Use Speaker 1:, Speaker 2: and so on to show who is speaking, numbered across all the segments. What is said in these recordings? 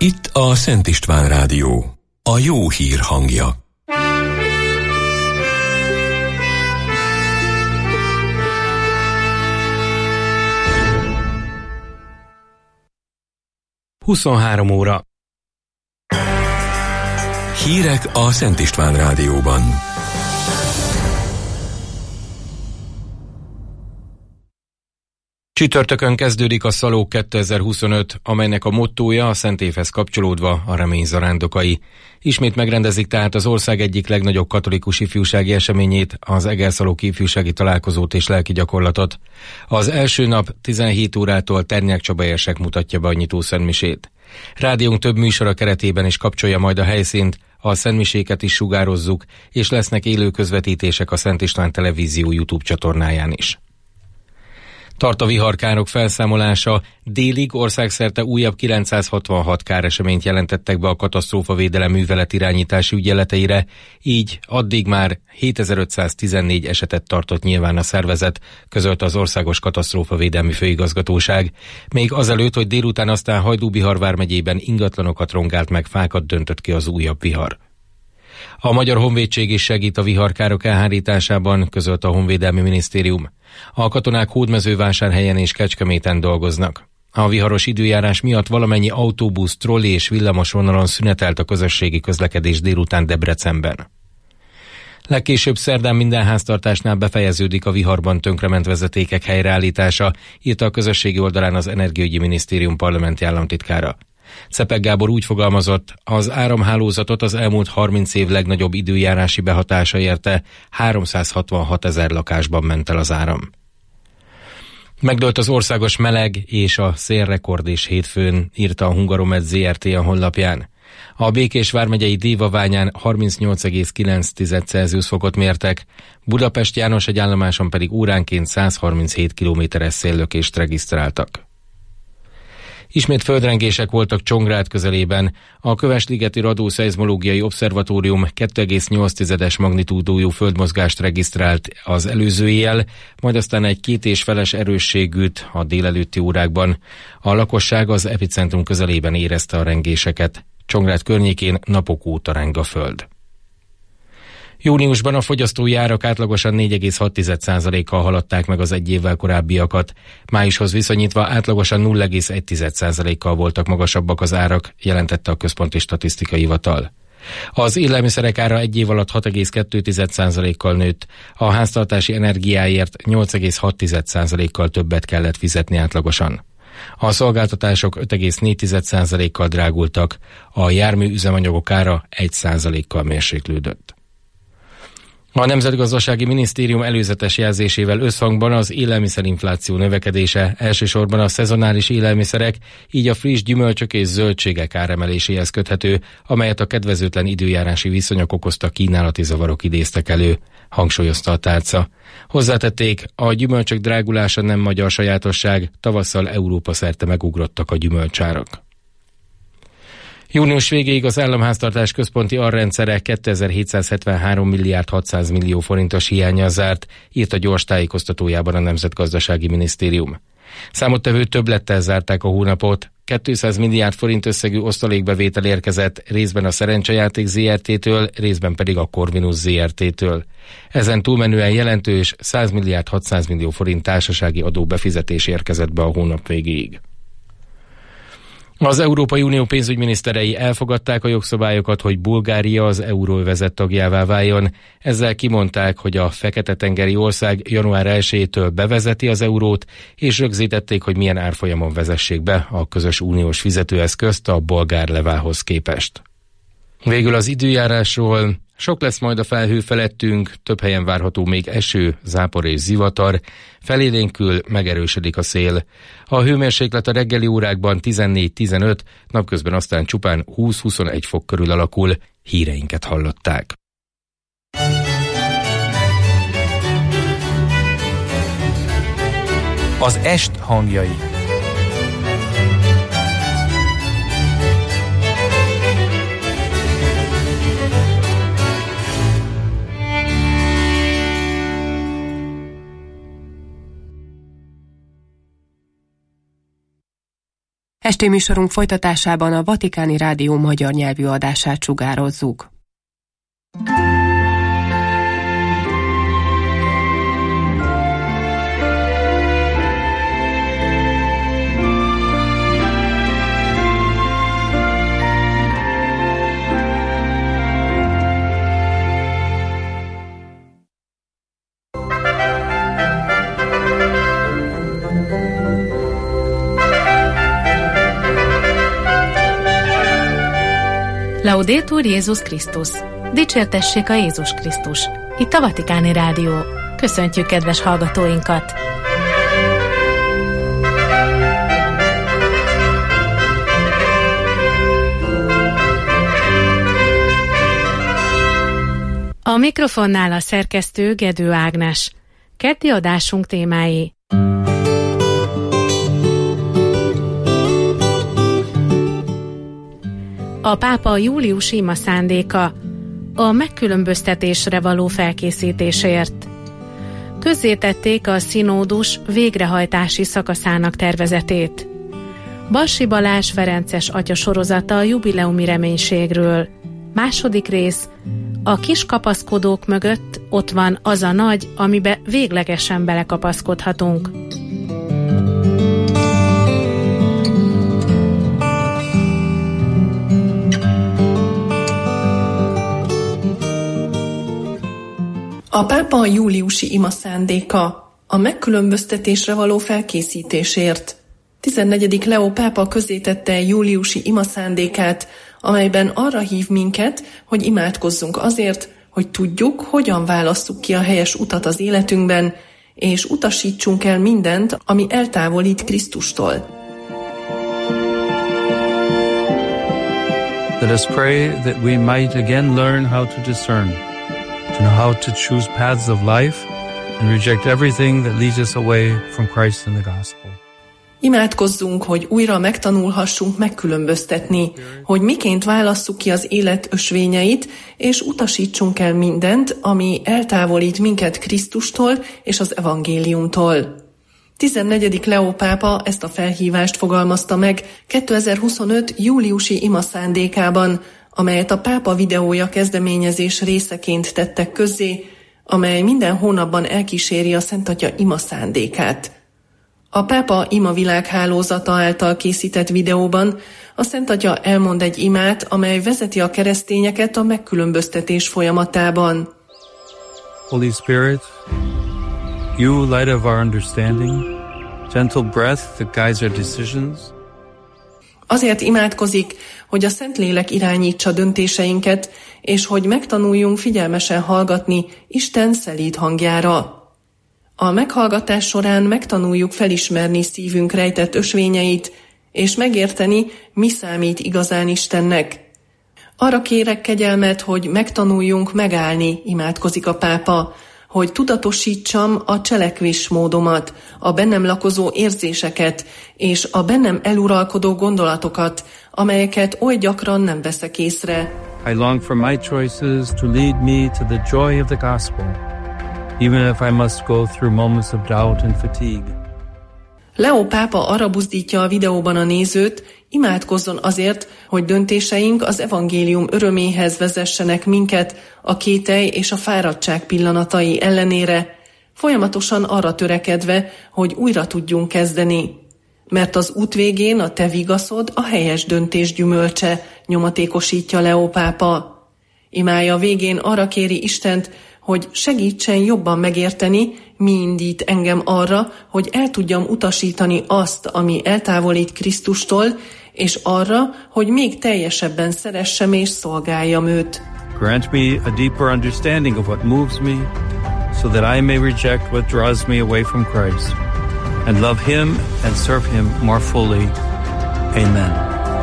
Speaker 1: Itt a Szent István Rádió, a jó hír hangja.
Speaker 2: Huszonhárom óra.
Speaker 1: Hírek a Szent István Rádióban.
Speaker 2: Csütörtökön kezdődik a Szalók 2025, amelynek a mottója a Szent Évhez kapcsolódva a remény zarándokai. Ismét megrendezik tehát az ország egyik legnagyobb katolikus ifjúsági eseményét, az Egerszalóki ifjúsági találkozót és lelki gyakorlatot. Az első nap 17 órától Ternyák Csaba érsek mutatja be a nyitó szentmisét. Rádiónk több műsora keretében is kapcsolja majd a helyszínt, a szentmiséket is sugározzuk, és lesznek élő közvetítések a Szent István Televízió YouTube csatornáján is. Tart a viharkárok felszámolása, délig országszerte újabb 966 káreseményt jelentettek be a katasztrófavédelem művelet irányítási ügyeleteire, így addig már 7514 esetet tartott nyilván a szervezet, közölte az Országos Katasztrófavédelmi Főigazgatóság, még azelőtt, hogy délután aztán Hajdú-Bihar vármegyében ingatlanokat rongált meg, fákat döntött ki az újabb vihar. A Magyar Honvédség is segít a viharkárok elhárításában, közölte a Honvédelmi Minisztérium. A katonák Hódmezővásárhelyen és Kecskeméten dolgoznak. A viharos időjárás miatt valamennyi autóbusz, trolli és villamos vonalon szünetelt a közösségi közlekedés délután Debrecenben. Legkésőbb szerdán minden háztartásnál befejeződik a viharban tönkrement vezetékek helyreállítása, írta a közösségi oldalán az Energiaügyi Minisztérium parlamenti államtitkára. Szepek Gábor úgy fogalmazott, az áramhálózatot az elmúlt 30 év legnagyobb időjárási behatása érte, 366 000 lakásban ment el az áram. Megdőlt az országos meleg és a szélrekord is hétfőn, írta a Hungaromed Zrt. A honlapján. A Békés vármegyei Dévaványán 38,9 Celsius fokot mértek, Budapest János egyállomáson pedig óránként 137 km-es széllökést regisztráltak. Ismét földrengések voltak Csongrád közelében. A Kövesligeti Radioszeizmológiai Obszervatórium 2,8-es magnitúdójú földmozgást regisztrált az előző éjjel, majd aztán egy 2,5-es erősségűt a délelőtti órákban. A lakosság az epicentrum közelében érezte a rengéseket. Csongrád környékén napok óta reng a föld. Júniusban a fogyasztói árak átlagosan 4,6%-kal haladták meg az egy évvel korábbiakat. Májushoz viszonyítva átlagosan 0,1%-kal voltak magasabbak az árak, jelentette a Központi Statisztikai Hivatal. Az élelmiszerek ára egy év alatt 6,2%-kal nőtt, a háztartási energiáért 8,6%-kal többet kellett fizetni átlagosan. A szolgáltatások 5,4%-kal drágultak, a jármű üzemanyagok ára 1%-kal mérséklődött. A Nemzetgazdasági Minisztérium előzetes jelzésével összhangban az élelmiszerinfláció növekedése elsősorban a szezonális élelmiszerek, így a friss gyümölcsök és zöldségek áremeléséhez köthető, amelyet a kedvezőtlen időjárási viszonyok okozta kínálati zavarok idéztek elő, hangsúlyozta a tárca. Hozzátették, a gyümölcsök drágulása nem magyar sajátosság, tavasszal Európa szerte megugrottak a gyümölcsárak. Június végéig az államháztartás központi arrendszere 2773 milliárd 600 millió forintos hiánnyal zárt, írt a gyors tájékoztatójában a Nemzetgazdasági Minisztérium. Számottevő többlettel zárták a hónapot, 200 milliárd forint összegű osztalékbevétel érkezett részben a Szerencsejáték Zrt-től, részben pedig a Corvinus Zrt-től. Ezen túlmenően jelentős 100 milliárd 600 millió forint társasági adóbefizetés érkezett be a hónap végéig. Az Európai Unió pénzügyminiszterei elfogadták a jogszabályokat, hogy Bulgária az euróövezet tagjává váljon. Ezzel kimondták, hogy a Fekete-tengeri ország január 1-től bevezeti az eurót, és rögzítették, hogy milyen árfolyamon vezessék be a közös uniós fizetőeszközt a bolgár levához képest. Végül az időjárásról. Sok lesz majd a felhő felettünk, több helyen várható még eső, zápor és zivatar, felélénkül megerősödik a szél. A hőmérséklet a reggeli órákban 14-15, napközben aztán csupán 20-21 fok körül alakul. Híreinket hallották.
Speaker 3: Az est hangjai.
Speaker 4: Esti műsorunk folytatásában a Vatikáni Rádió magyar nyelvű adását sugározzuk.
Speaker 5: Laudetur Jézus Krisztus! Dicsértessék a Jézus Krisztus! Itt a Vatikáni Rádió. Köszöntjük kedves hallgatóinkat! A mikrofonnál a szerkesztő Gedő Ágnes. Keddi adásunk témái: a pápa júliusi ima szándéka, a megkülönböztetésre való felkészítésért. Közzétették a színódus végrehajtási szakaszának tervezetét. Bassi Balázs ferences atya sorozata a jubileumi reménységről. Második rész: a kis kapaszkodók mögött ott van az a nagy, amibe véglegesen belekapaszkodhatunk.
Speaker 6: A pápa júliusi ima szándéka, a megkülönböztetésre való felkészítésért. 14. Leó pápa közzétette júliusi ima szándékát, amelyben arra hív minket, hogy imádkozzunk azért, hogy tudjuk, hogyan válasszuk ki a helyes utat az életünkben, és utasítsunk el mindent, ami eltávolít Krisztustól.
Speaker 7: Let us pray that we might again learn how to discern, to know how to choose paths of life and reject everything that leads us away from Christ and the gospel.
Speaker 6: Imádkozzunk, hogy újra megtanulhassunk megkülönböztetni, hogy miként válasszuk ki az élet ösvényeit, és utasítsunk el mindent, ami eltávolít minket Krisztustól és az evangéliumtól. 14. Leó pápa ezt a felhívást fogalmazta meg 2025. júliusi ima szándékában, amelyet a pápa videója kezdeményezés részeként tettek közzé, amely minden hónapban elkíséri a Szentatya ima szándékát. A pápa ima világhálózata által készített videóban a Szentatya elmond egy imát, amely vezeti a keresztényeket a megkülönböztetés folyamatában.
Speaker 7: Holy Spirit, you light of our understanding, gentle breath that guides our decisions.
Speaker 6: Azért imádkozik, hogy a Szentlélek irányítsa döntéseinket, és hogy megtanuljunk figyelmesen hallgatni Isten szelíd hangjára. A meghallgatás során megtanuljuk felismerni szívünk rejtett ösvényeit, és megérteni, mi számít igazán Istennek. Arra kérek kegyelmet, hogy megtanuljunk megállni, imádkozik a pápa, hogy tudatosítsam a cselekvésmódomat, a bennem lakozó érzéseket és a bennem eluralkodó gondolatokat, amelyeket oly gyakran nem veszek észre.
Speaker 7: I long for my choices to lead me to the joy of the gospel, even if I must go through moments of doubt and fatigue.
Speaker 6: Leó pápa arra buzdítja a videóban a nézőt, imádkozzon azért, hogy döntéseink az evangélium öröméhez vezessenek minket a kételj és a fáradtság pillanatai ellenére, folyamatosan arra törekedve, hogy újra tudjunk kezdeni. Mert az út végén a te vigaszod a helyes döntés gyümölcse, nyomatékosítja Leó pápa. Imája végén arra kéri Istent, hogy segítsen jobban megérteni, mi indít engem arra, hogy el tudjam utasítani azt, ami eltávolít Krisztustól, és arra, hogy még teljesebben szeressem és szolgáljam őt.
Speaker 7: Grant me a deeper understanding of what moves me, so that I may reject what draws me away from Christ, and love Him and serve Him more fully. Amen.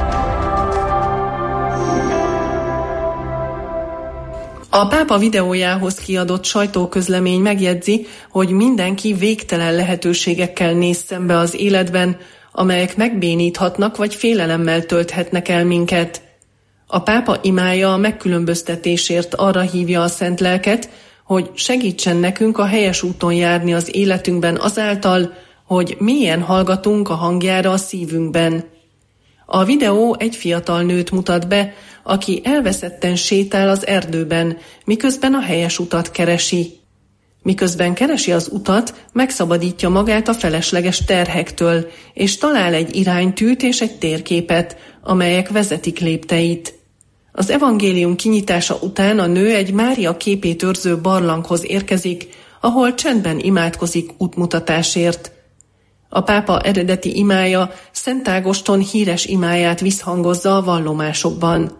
Speaker 6: A pápa videójához kiadott sajtóközlemény megjegyzi, hogy mindenki végtelen lehetőségekkel néz szembe az életben, amelyek megbéníthatnak vagy félelemmel tölthetnek el minket. A pápa imája a megkülönböztetésért arra hívja a Szent Lelket, hogy segítsen nekünk a helyes úton járni az életünkben azáltal, hogy mélyen hallgatunk a hangjára a szívünkben. A videó egy fiatal nőt mutat be, aki elveszetten sétál az erdőben, miközben a helyes utat keresi. Miközben keresi az utat, megszabadítja magát a felesleges terhektől, és talál egy iránytűt és egy térképet, amelyek vezetik lépteit. Az evangélium kinyitása után a nő egy Mária képét őrző barlanghoz érkezik, ahol csendben imádkozik útmutatásért. A pápa eredeti imája Szent Ágoston híres imáját visszhangozza a vallomásokban.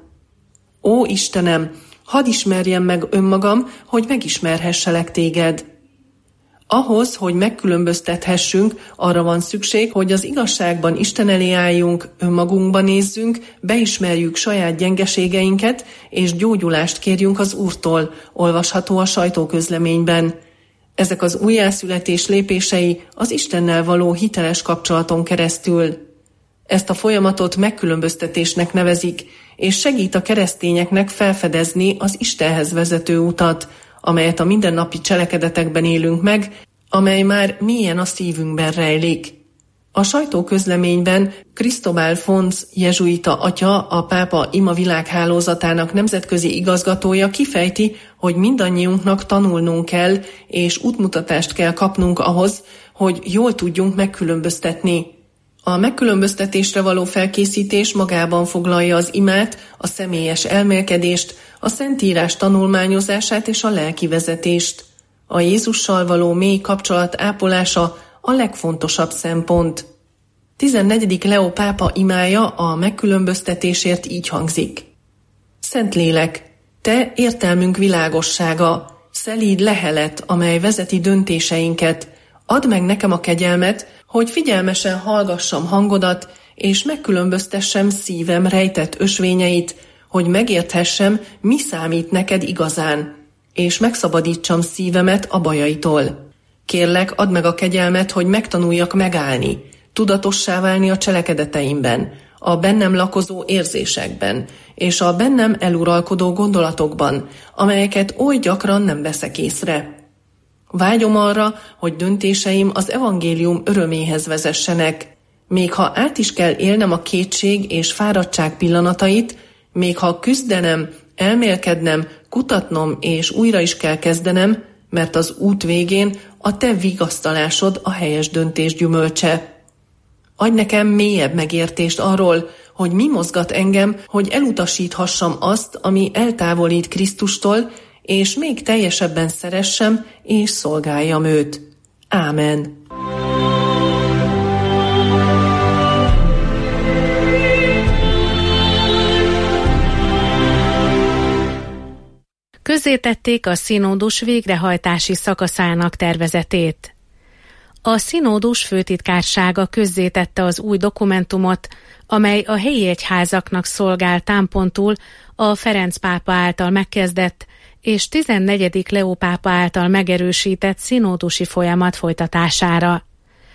Speaker 6: Ó Istenem, hadd ismerjem meg önmagam, hogy megismerhesselek téged. Ahhoz, hogy megkülönböztethessünk, arra van szükség, hogy az igazságban Isten elé álljunk, önmagunkba nézzünk, beismerjük saját gyengeségeinket, és gyógyulást kérjünk az Úrtól, olvasható a sajtóközleményben. Ezek az újjászületés lépései az Istennel való hiteles kapcsolaton keresztül. Ezt a folyamatot megkülönböztetésnek nevezik, és segít a keresztényeknek felfedezni az Istenhez vezető utat, amelyet a mindennapi cselekedetekben élünk meg, amely már mélyen a szívünkben rejlik. A sajtóközleményben Cristóbal Fons jezsuita atya, a pápa ima világhálózatának nemzetközi igazgatója kifejti, hogy mindannyiunknak tanulnunk kell, és útmutatást kell kapnunk ahhoz, hogy jól tudjunk megkülönböztetni. A megkülönböztetésre való felkészítés magában foglalja az imát, a személyes elmélkedést, a Szentírás tanulmányozását és a lelkivezetést. A Jézussal való mély kapcsolat ápolása a legfontosabb szempont. 14. Leó pápa imája a megkülönböztetésért így hangzik. Szentlélek, te értelmünk világossága, szelíd lehelet, amely vezeti döntéseinket, add meg nekem a kegyelmet, hogy figyelmesen hallgassam hangodat, és megkülönböztessem szívem rejtett ösvényeit, hogy megérthessem, mi számít neked igazán, és megszabadítsam szívemet a bajaitól. Kérlek, add meg a kegyelmet, hogy megtanuljak megállni, tudatossá válni a cselekedeteimben, a bennem lakozó érzésekben, és a bennem eluralkodó gondolatokban, amelyeket oly gyakran nem veszek észre. Vágyom arra, hogy döntéseim az evangélium öröméhez vezessenek, még ha át is kell élnem a kétség és fáradtság pillanatait, még ha küzdenem, elmélkednem, kutatnom és újra is kell kezdenem, mert az út végén a te vigasztalásod a helyes döntés gyümölcse. Adj nekem mélyebb megértést arról, hogy mi mozgat engem, hogy elutasíthassam azt, ami eltávolít Krisztustól, és még teljesebben szeressem és szolgáljam őt. Ámen.
Speaker 5: Közzétették a színódus végrehajtási szakaszának tervezetét. A színódus főtitkársága közzétette az új dokumentumot, amely a helyi egyházaknak szolgál támpontul a Ferenc pápa által megkezdett és 14. Leó pápa által megerősített színódusi folyamat folytatására.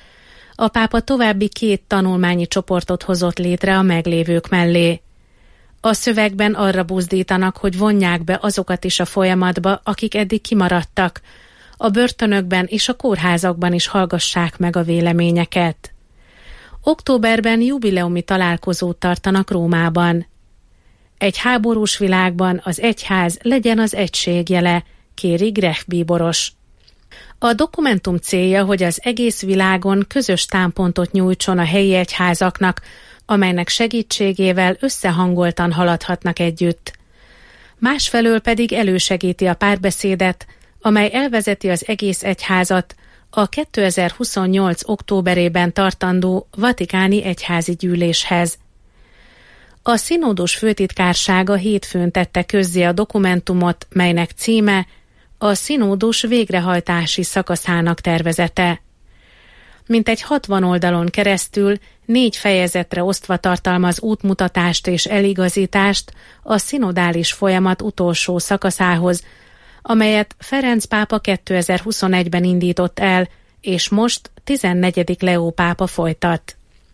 Speaker 5: A pápa további 2 tanulmányi csoportot hozott létre a meglévők mellé. A szövegben arra buzdítanak, hogy vonják be azokat is a folyamatba, akik eddig kimaradtak. A börtönökben és a kórházakban is hallgassák meg a véleményeket. Októberben jubileumi találkozót tartanak Rómában. Egy háborús világban az egyház legyen az egység jele, kéri Grech bíboros. A dokumentum célja, hogy az egész világon közös támpontot nyújtson a helyi egyházaknak, amelynek segítségével összehangoltan haladhatnak együtt. Másfelől pedig elősegíti a párbeszédet, amely elvezeti az egész egyházat a 2028. októberében tartandó vatikáni egyházi gyűléshez. A színódus főtitkársága hétfőn tette közzé a dokumentumot, melynek címe a színódus végrehajtási szakaszának tervezete. Mintegy 60 oldalon keresztül 4 fejezetre osztva tartalmaz útmutatást és eligazítást a szinodális folyamat utolsó szakaszához, amelyet Ferenc pápa 2021-ben indított el, és most 14. Leó pápa folytat.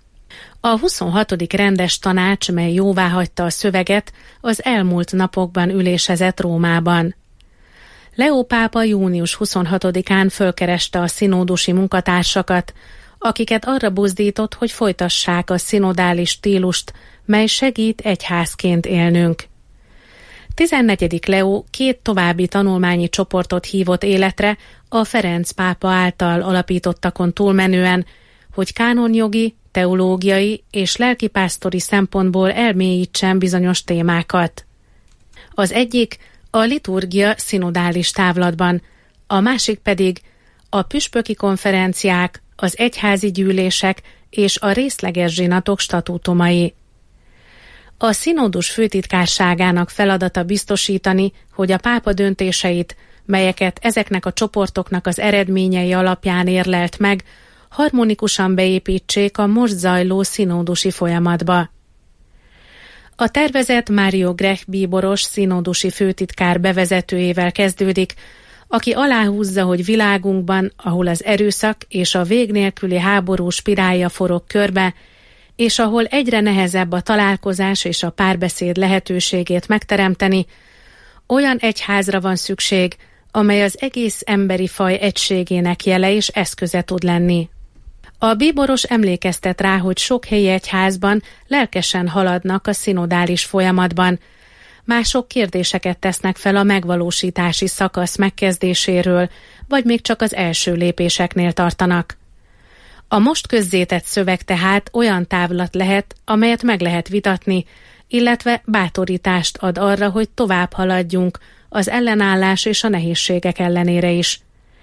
Speaker 5: A 26. rendes tanács, mely jóváhagyta a szöveget, az elmúlt napokban ülésezett Rómában. Leó pápa június 26-án fölkereste a színódusi munkatársakat, akiket arra buzdított, hogy folytassák a szinodális stílust, mely segít egyházként élnünk. 14. Leó 2 további tanulmányi csoportot hívott életre a Ferenc pápa által alapítottakon túlmenően, hogy kánonjogi, teológiai és lelkipásztori szempontból elmélyítsen bizonyos témákat. Az egyik a liturgia szinodális távlatban, a másik pedig a püspöki konferenciák, az egyházi gyűlések és a részleges zsinatok statútumai. A színódus főtitkárságának feladata biztosítani, hogy a pápa döntéseit, melyeket ezeknek a csoportoknak az eredményei alapján érlelt meg, harmonikusan beépítsék a most zajló színódusi folyamatba. A tervezet Mário Grech bíboros színódusi főtitkár bevezetőjével kezdődik, aki aláhúzza, hogy világunkban, ahol az erőszak és a vég nélküli háború spirálja forog körbe, és ahol egyre nehezebb a találkozás és a párbeszéd lehetőségét megteremteni, olyan egyházra van szükség, amely az egész emberi faj egységének jele és eszköze tud lenni. A bíboros emlékeztet rá, hogy sok helyi egyházban lelkesen haladnak a szinodális folyamatban, mások kérdéseket tesznek fel a megvalósítási szakasz megkezdéséről, vagy még csak az első lépéseknél tartanak. A most közzétett szöveg tehát olyan távlat lehet, amelyet meg lehet vitatni, illetve bátorítást ad arra, hogy tovább haladjunk az ellenállás és a nehézségek ellenére is.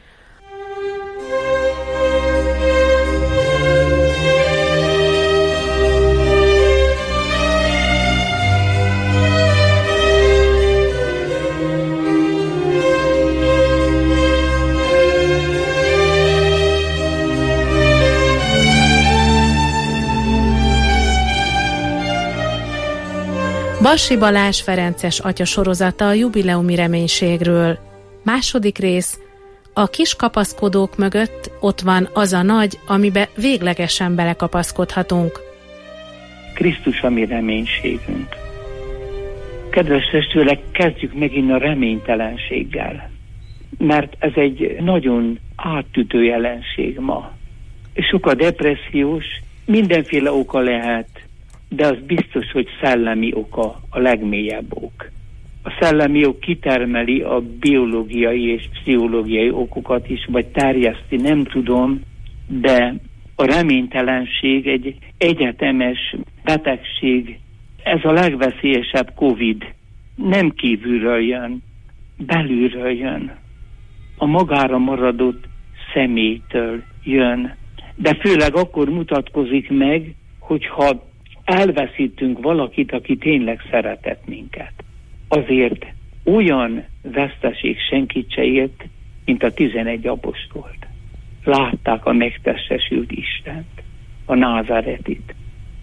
Speaker 5: Bassi Balázs Ferences atya sorozata a jubileumi reménységről. Második rész. A kis kapaszkodók mögött ott van az a nagy, amibe véglegesen belekapaszkodhatunk.
Speaker 8: Krisztus a mi reménységünk. Kedves testvérek, kezdjük megint a reménytelenséggel. Mert ez egy nagyon átütő jelenség ma. Sok a depressziós, mindenféle oka lehet, de az biztos, hogy szellemi oka a legmélyebb ok. A szellemi ok kitermeli a biológiai és pszichológiai okokat is, vagy terjeszti, nem tudom, de a reménytelenség egy egyetemes betegség. Ez a legveszélyesebb Covid. Nem kívülről jön, belülről jön. A magára maradott személytől jön. De főleg akkor mutatkozik meg, hogyha elveszítünk valakit, aki tényleg szeretett minket. Azért olyan veszteség senkit se ért, mint a 11 apostolt. Látták a megtestesült Istent, a Názáretit,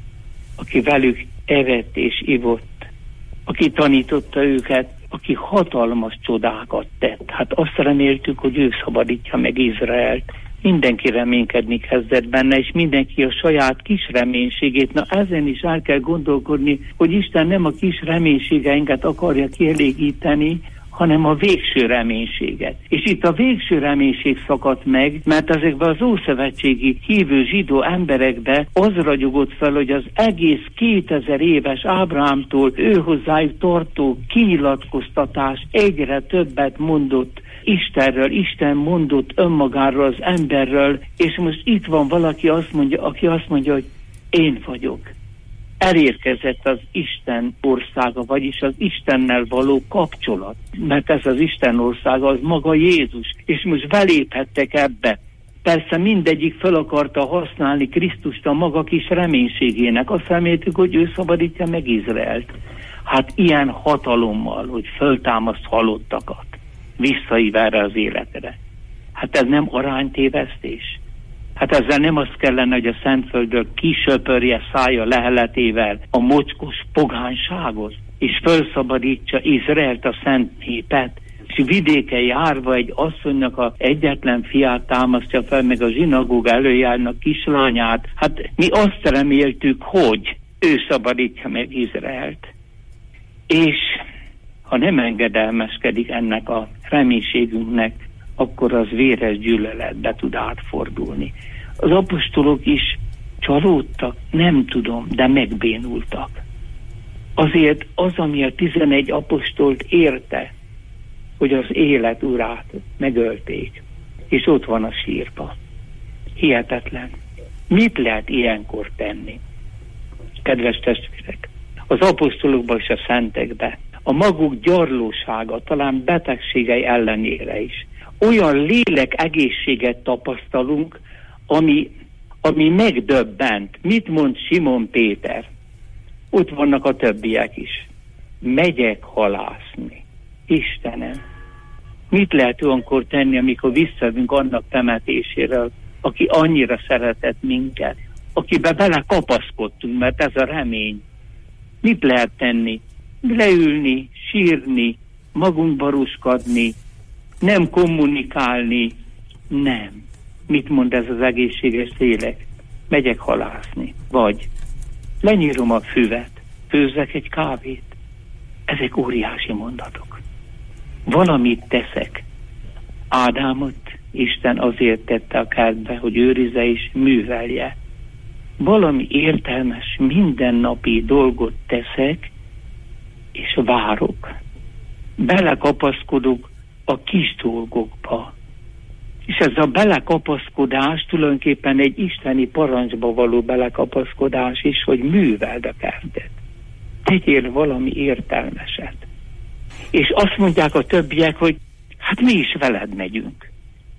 Speaker 8: aki velük evett és ivott, aki tanította őket, aki hatalmas csodákat tett. Hát azt reméltük, hogy ő szabadítja meg Izraelt. Mindenki reménykedni kezdett benne, és mindenki a saját kis reménységét. Na ezen is el kell gondolkodni, hogy Isten nem a kis reménységeinket akarja kielégíteni, hanem a végső reménységet. És itt a végső reménység szakadt meg, mert ezekben az ószövetségi hívő zsidó emberekbe az ragyogott fel, hogy az egész 2000 éves Ábrahámtól őhozzájuk tartó kinyilatkoztatás egyre többet mondott Istenről, Isten mondott önmagáról, az emberről, és most itt van valaki, aki azt mondja, hogy én vagyok. Elérkezett az Isten országa, vagyis az Istennel való kapcsolat. Mert ez az Isten országa, az maga Jézus, és most beléphettek ebbe. Persze mindegyik fel akarta használni Krisztust a maga kis reménységének. Azt reméltük, hogy ő szabadítja meg Izraelt. Hát ilyen hatalommal, hogy föltámaszt halottakat, visszaív erre az életre. Hát ez nem aránytévesztés. Hát ezzel nem az kellene, hogy a Szentföldről kisöpörje szája leheletével a mocskos pogányságot, és felszabadítsa Izraelt, a szent népet, és vidéken járva egy asszonynak a egyetlen fiát támasztja fel, meg a zsinagóga előjárnak kislányát. Hát mi azt reméltük, hogy ő szabadítja meg Izraelt. És ha nem engedelmeskedik ennek a reménységünknek, akkor az véres gyűlöletbe tud átfordulni. Az apostolok is csalódtak? Nem tudom, de megbénultak. Azért az, ami a 11 apostolt érte, hogy az élet urát megölték, és ott van a sírba. Hihetetlen. Mit lehet ilyenkor tenni? Kedves testvérek, az apostolokban és a szentekben a maguk gyarlósága, talán betegségei ellenére is olyan lélek egészséget tapasztalunk, ami megdöbbent. Mit mond Simon Péter? Ott vannak a többiek is. Megyek halászni. Istenem, mit lehet olyankor tenni, amikor visszavünk annak temetéséről, aki annyira szeretett minket, akibe belekapaszkodtunk, mert ez a remény. Mit lehet tenni? Leülni, sírni, magunkba ruskadni, nem kommunikálni, nem. Mit mond ez az egészséges lélek? Megyek halászni. Vagy lenyírom a füvet, főzzek egy kávét. Ezek óriási mondatok. Valamit teszek. Ádámot Isten azért tette a kertbe, hogy őrizze és művelje. Valami értelmes, mindennapi dolgot teszek, és várok. Belekapaszkodok a kis dolgokba. És ez a belekapaszkodás tulajdonképpen egy isteni parancsba való belekapaszkodás is, hogy műveld a kertet. Tegyél valami értelmeset. És azt mondják a többiek, hogy hát mi is veled megyünk.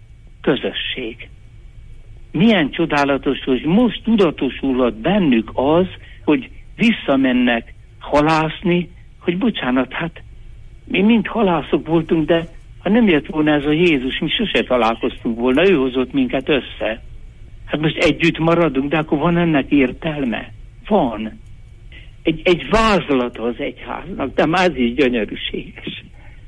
Speaker 8: Közösség. Milyen csodálatos, hogy most tudatosulott bennük az, hogy visszamennek halászni, hogy bocsánat, hát mi mind halászok voltunk, de ha nem jött volna ez a Jézus, mi sose találkoztunk volna, ő hozott minket össze. Hát most együtt maradunk, de akkor van ennek értelme? Van. Egy vázlata az egyháznak, de már ez is gyönyörűséges.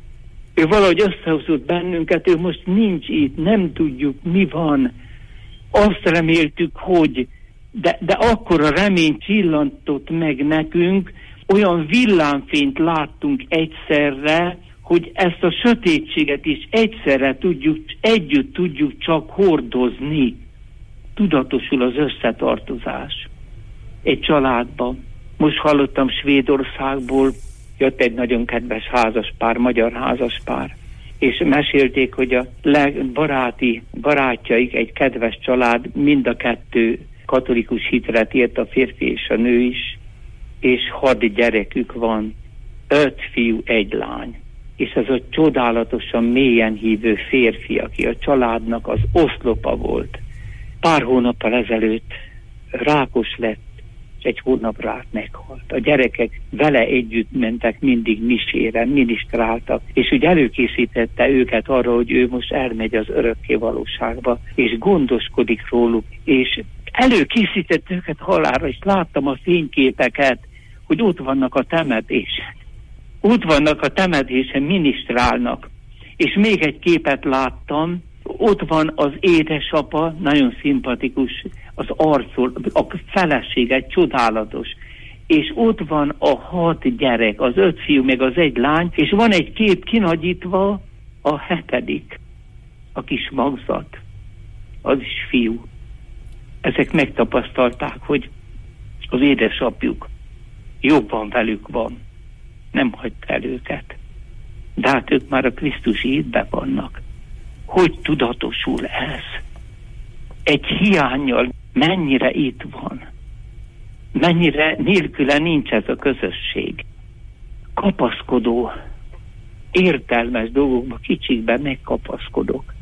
Speaker 8: Ő valahogy összehozott bennünket, ő most nincs itt, nem tudjuk, mi van. Azt reméltük, hogy, de akkor a remény csillantott meg nekünk, olyan villámfényt láttunk egyszerre, hogy ezt a sötétséget is egyszerre együtt tudjuk csak hordozni. Tudatosul az összetartozás. Egy családban. Most hallottam Svédországból, jött egy nagyon kedves házaspár, magyar házaspár, és mesélték, hogy a legbaráti barátjaik, egy kedves család, mind a kettő katolikus hitre tért, a férfi és a nő is, és 6 gyerekük van, 5 fiú, 1 lány. És ez a csodálatosan mélyen hívő férfi, aki a családnak az oszlopa volt, pár hónappal ezelőtt rákos lett, és 1 hónapra át meghalt. A gyerekek vele együtt mentek mindig misére, minisztráltak, és úgy előkészítette őket arra, hogy ő most elmegy az örökké valóságba, és gondoskodik róluk, és előkészített őket halálra, és láttam a fényképeket, hogy ott vannak a temetésen. Ott vannak a temetésen, minisztrálnak. És még egy képet láttam, ott van az édesapa, nagyon szimpatikus, az arcol, a felesége csodálatos. És ott van a 6 gyerek, az 5 fiú, meg az 1 lány, és van egy kép kinagyítva, a 7, a kis magzat, az is fiú. Ezek megtapasztalták, hogy az édesapjuk jobban velük van. Nem hagyta el őket. De hát ők már a Krisztusi hitben vannak. Hogy tudatosul ez? Egy hiánnyal mennyire itt van? Mennyire nélküle nincs ez a közösség? Kapaszkodó, értelmes dolgokba, kicsikben megkapaszkodok.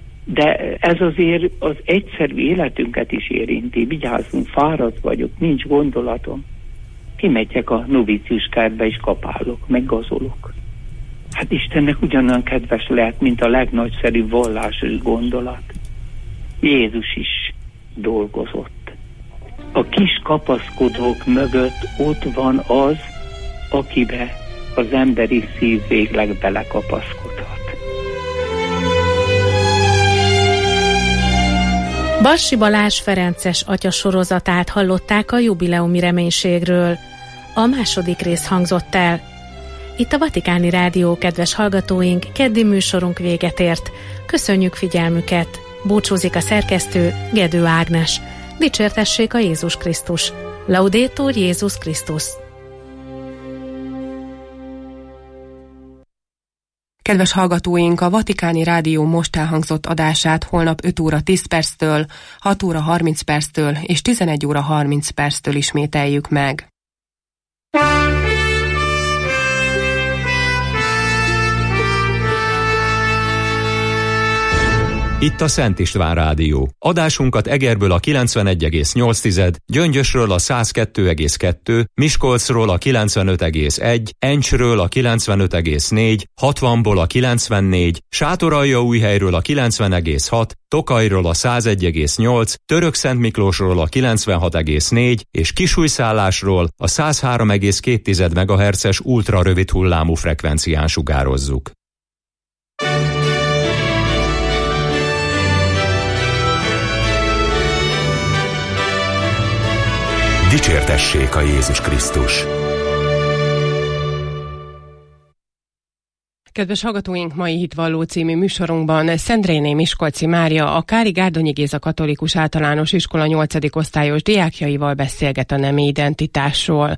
Speaker 8: De ez azért az egyszerű életünket is érinti. Vigyázzunk, fáradt vagyok, nincs gondolatom. Kimegyek a novícius kertbe és kapálok, meg gazolok. Hát Istennek ugyanolyan kedves lehet, mint a legnagyszerűbb vallásos gondolat. Jézus is dolgozott. A kis kapaszkodók mögött ott van az, akibe az emberi szív végleg belekapaszkodhat.
Speaker 5: Bassy Balázs ferences atya sorozatát hallották a jubileumi reménységről. A második rész hangzott el. Itt a Vatikáni Rádió, kedves hallgatóink, keddi műsorunk véget ért. Köszönjük figyelmüket! Búcsúzik a szerkesztő, Gedő Ágnes. Dicsértessék a Jézus Krisztus. Laudetur Jézus Krisztus.
Speaker 4: Kedves hallgatóink, a Vatikáni Rádió most elhangzott adását holnap 5 óra 10 perctől, 6 óra 30 perctől és 11 óra 30 perctől ismételjük meg.
Speaker 1: Itt a Szent István Rádió. Adásunkat Egerből a 91,8, Gyöngyösről a 102,2, Miskolcról a 95,1, Encsről a 95,4, 60-ból a 94, Sátoraljaújhelyről a 90,6, Tokajról a 101,8, Törökszentmiklósról a 96,4 és Kisújszállásról a 103,2 MHz-es ultrarövid hullámú frekvencián sugározzuk. Dicsértessék a Jézus Krisztus!
Speaker 4: Kedves hallgatóink, mai Hitvalló című műsorunkban Szendréné Miskolci Mária, a Kári Gárdonyi Géza Katolikus Általános Iskola 8. osztályos diákjaival beszélget a nemi identitásról.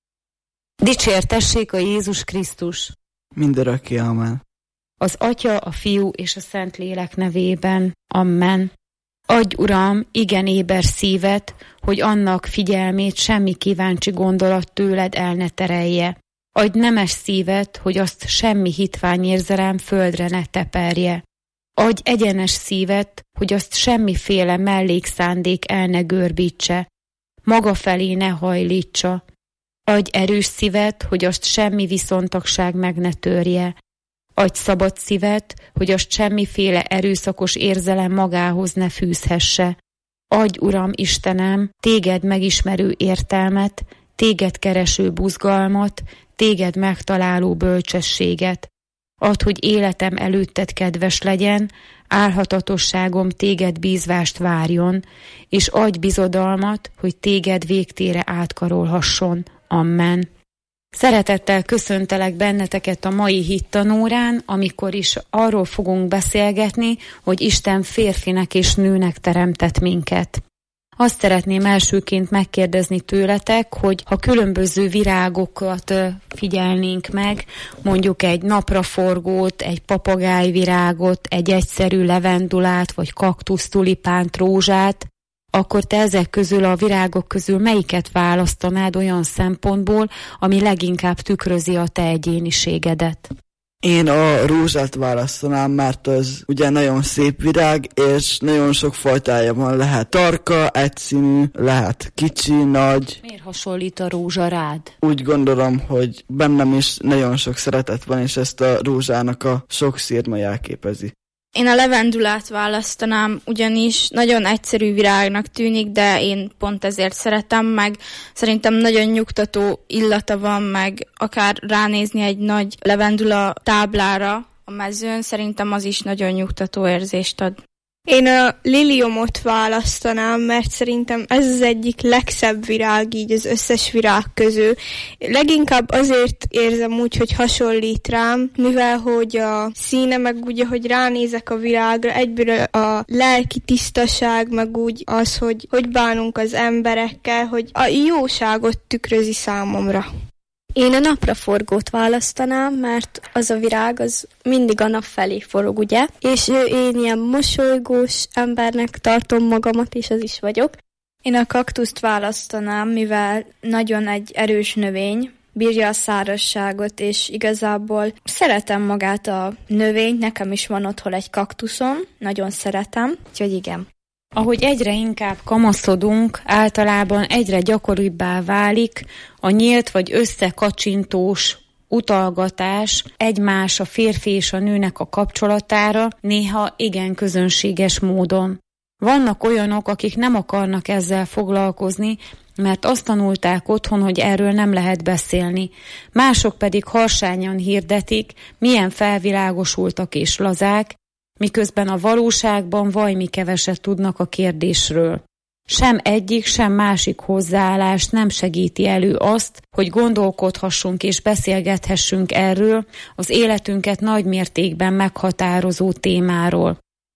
Speaker 9: Dicsértessék a Jézus Krisztus!
Speaker 10: Mindörökké, amen.
Speaker 9: Az Atya, a Fiú és a Szentlélek nevében. Amen. Adj, Uram, igen éber szívet, hogy annak figyelmét semmi kíváncsi gondolat tőled el ne terelje. Adj nemes szívet, hogy azt semmi hitványérzelem földre ne teperje. Adj egyenes szívet, hogy azt semmiféle mellékszándék el ne görbítse. Maga felé ne hajlítsa. Adj erős szívet, hogy azt semmi viszontagság meg ne törje. Adj szabad szívet, hogy azt semmiféle erőszakos érzelem magához ne fűzhesse. Adj, Uram Istenem, téged megismerő értelmet, téged kereső buzgalmat, téged megtaláló bölcsességet. Add, hogy életem előtted kedves legyen, álhatatosságom téged bízvást várjon, és adj bizodalmat, hogy téged végtére átkarolhasson. Amen. Szeretettel köszöntelek benneteket a mai hittanórán, amikor is arról fogunk beszélgetni, hogy Isten férfinek és nőnek teremtett minket. Azt szeretném elsőként megkérdezni tőletek, hogy ha különböző virágokat figyelnénk meg, mondjuk egy napraforgót, egy papagájvirágot, egy egyszerű levendulát, vagy kaktuszt, tulipánt, rózsát, akkor te ezek közül, a virágok közül melyiket választanád olyan szempontból, ami leginkább tükrözi a te egyéniségedet?
Speaker 10: Én a rózsát választanám, mert az ugye nagyon szép virág, és nagyon sok fajtája van. Lehet tarka, egyszínű, lehet kicsi, nagy.
Speaker 9: Miért hasonlít a rózsa rád?
Speaker 10: Úgy gondolom, hogy bennem is nagyon sok szeretet van, és ezt a rózsának a sok szirma jelképezi.
Speaker 11: Én a levendulát választanám, ugyanis nagyon egyszerű virágnak tűnik, de én pont ezért szeretem, meg szerintem nagyon nyugtató illata van, meg akár ránézni egy nagy levendula táblára a mezőn, szerintem az is nagyon nyugtató érzést ad.
Speaker 12: Én a liliomot választanám, mert szerintem ez az egyik legszebb virág így az összes virág közül. Leginkább azért érzem úgy, hogy hasonlít rám, mivel hogy a színe, meg úgy, ahogy ránézek a virágra, egyből a lelki tisztaság, meg úgy az, hogy bánunk az emberekkel, hogy a jóságot tükrözi számomra.
Speaker 13: Én a napraforgót választanám, mert az a virág az mindig a nap felé forog, ugye? És én ilyen mosolygós embernek tartom magamat, és az is vagyok.
Speaker 14: Én a kaktuszt választanám, mivel nagyon egy erős növény, bírja a szárazságot, és igazából szeretem magát a növényt, nekem is van otthon egy kaktuszom, nagyon szeretem, úgyhogy igen.
Speaker 9: Ahogy egyre inkább kamaszodunk, általában egyre gyakoribbá válik a nyílt vagy összekacsintós utalgatás egymás, a férfi és a nőnek a kapcsolatára, néha igen közönséges módon. Vannak olyanok, akik nem akarnak ezzel foglalkozni, mert azt tanulták otthon, hogy erről nem lehet beszélni. Mások pedig harsányan hirdetik, milyen felvilágosultak és lazák, miközben a valóságban vajmi keveset tudnak a kérdésről. Sem egyik, sem másik hozzáállás nem segíti elő azt, hogy gondolkodhassunk és beszélgethessünk erről az életünket nagy mértékben meghatározó témáról.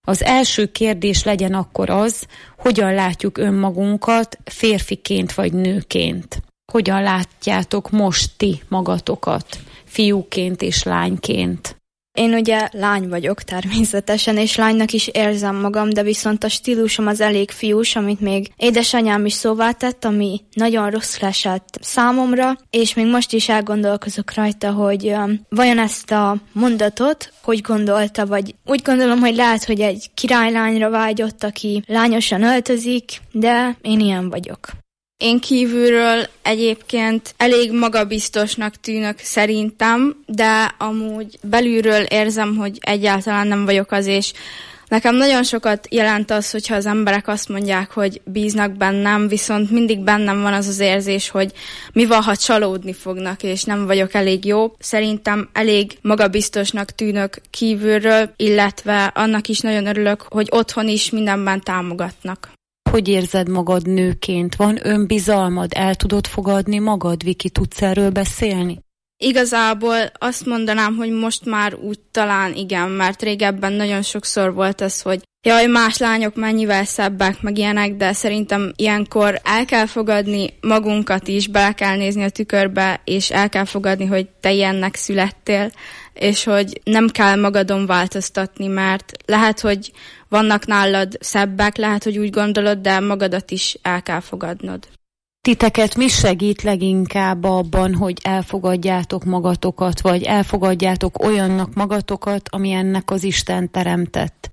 Speaker 9: Az első kérdés legyen akkor az, hogyan látjuk önmagunkat férfiként vagy nőként. Hogyan látjátok most ti magatokat, fiúként és lányként?
Speaker 14: Én ugye lány vagyok természetesen, és lánynak is érzem magam, de viszont a stílusom az elég fiús, amit még édesanyám is szóvá tett, ami nagyon rosszul esett számomra, és még most is elgondolkozok rajta, hogy vajon ezt a mondatot hogy gondolta, vagy úgy gondolom, hogy lehet, hogy egy királylányra vágyott, aki lányosan öltözik, de én ilyen vagyok.
Speaker 11: Én kívülről egyébként elég magabiztosnak tűnök szerintem, de amúgy belülről érzem, hogy egyáltalán nem vagyok az, és nekem nagyon sokat jelent az, hogyha az emberek azt mondják, hogy bíznak bennem, viszont mindig bennem van az az érzés, hogy mi van, ha csalódni fognak, és nem vagyok elég jó. Szerintem elég magabiztosnak tűnök kívülről, illetve annak is nagyon örülök, hogy otthon is mindenben támogatnak.
Speaker 9: Hogy érzed magad nőként? Van önbizalmad? El tudod fogadni magad? Viki, tudsz erről beszélni?
Speaker 11: Igazából azt mondanám, hogy most már úgy talán igen, mert régebben nagyon sokszor volt az, hogy jaj, más lányok mennyivel szebbek, meg ilyenek, de szerintem ilyenkor el kell fogadni magunkat is, bele kell nézni a tükörbe, és el kell fogadni, hogy te ilyennek születtél, és hogy nem kell magadon változtatni, mert lehet, hogy vannak nálad szebbek, lehet, hogy úgy gondolod, de magadat is el kell fogadnod.
Speaker 9: Titeket mi segít leginkább abban, hogy elfogadjátok magatokat, vagy elfogadjátok olyannak magatokat, ami ennek az Isten teremtett?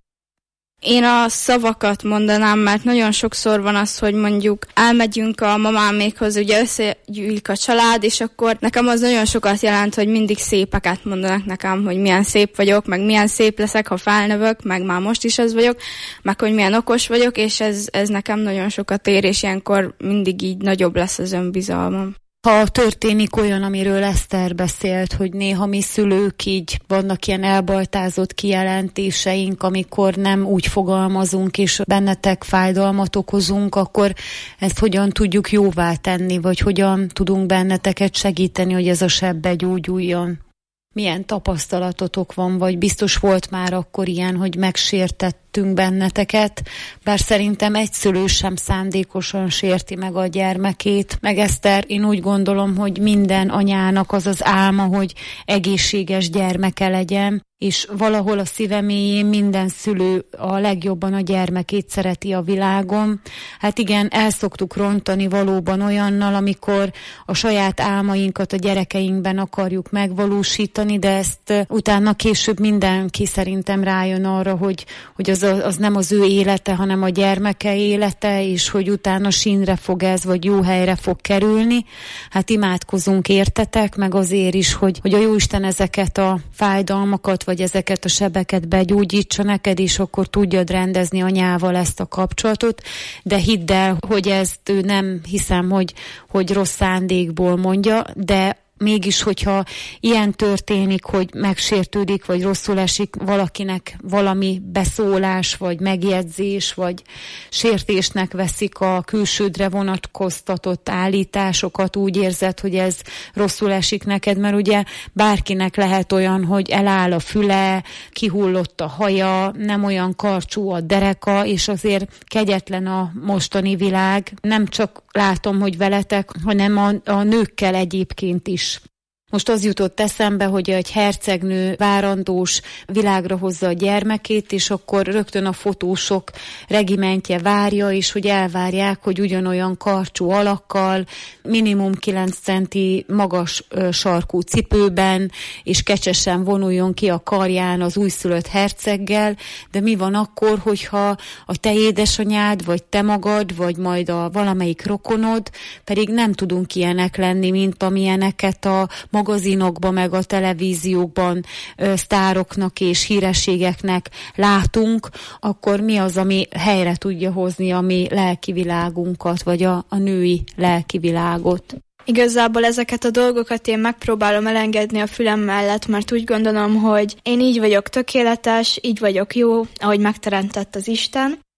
Speaker 11: Én a szavakat mondanám, mert nagyon sokszor van az, hogy mondjuk elmegyünk a mamámékhoz, ugye összegyűlik a család, és akkor nekem az nagyon sokat jelent, hogy mindig szépeket mondanak nekem, hogy milyen szép vagyok, meg milyen szép leszek, ha felnövök, meg már most is az vagyok, meg hogy milyen okos vagyok, és ez nekem nagyon sokat ér, és ilyenkor mindig így nagyobb lesz az önbizalmam.
Speaker 9: Ha történik olyan, amiről Eszter beszélt, hogy néha mi szülők így vannak ilyen elbaltázott kijelentéseink, amikor nem úgy fogalmazunk, és bennetek fájdalmat okozunk, akkor ezt hogyan tudjuk jóvá tenni, vagy hogyan tudunk benneteket segíteni, hogy ez a seb begyógyuljon? Milyen tapasztalatotok van, vagy biztos volt már akkor ilyen, hogy megsértettünk benneteket, bár szerintem egy szülő sem szándékosan sérti meg a gyermekét. Meg Eszter, én úgy gondolom, hogy minden anyának az az álma, hogy egészséges gyermeke legyen, és valahol a szíve mélyén minden szülő a legjobban a gyermekét szereti a világon. Hát igen, el szoktuk rontani valóban olyannal, amikor a saját álmainkat a gyerekeinkben akarjuk megvalósítani, de ezt utána később mindenki szerintem rájön arra, hogy az nem az ő élete, hanem a gyermeke élete, és hogy utána sínre fog ez, vagy jó helyre fog kerülni. Hát imádkozunk értetek, meg azért is, hogy a Jóisten ezeket a fájdalmakat, vagy ezeket a sebeket begyógyítsa neked, és akkor tudjad rendezni anyával ezt a kapcsolatot, de hidd el, hogy ezt ő nem hiszem, hogy rossz szándékból mondja, de mégis, hogyha ilyen történik, hogy megsértődik, vagy rosszul esik valakinek valami beszólás, vagy megjegyzés, vagy sértésnek veszik a külsődre vonatkoztatott állításokat, úgy érzed, hogy ez rosszul esik neked, mert ugye bárkinek lehet olyan, hogy eláll a füle, kihullott a haja, nem olyan karcsú a dereka, és azért kegyetlen a mostani világ. Nem csak látom, hogy veletek, hanem a nőkkel egyébként is. Most az jutott eszembe, hogy egy hercegnő várandós világra hozza a gyermekét, és akkor rögtön a fotósok regimentje várja, és hogy elvárják, hogy ugyanolyan karcsú alakkal, minimum 9 centi magas sarkú cipőben, és kecsesen vonuljon ki a karján az újszülött herceggel, de mi van akkor, hogyha a te édesanyád, vagy te magad, vagy majd a valamelyik rokonod, pedig nem tudunk ilyenek lenni, mint amilyeneket a magazinokban, meg a televíziókban sztároknak és hírességeknek látunk, akkor mi az, ami helyre tudja hozni a mi lelki világunkat, vagy a női lelki világot?
Speaker 12: Igazából ezeket a dolgokat én megpróbálom elengedni a fülem mellett, mert úgy gondolom, hogy én így vagyok tökéletes, így vagyok jó, ahogy megteremtett az Isten,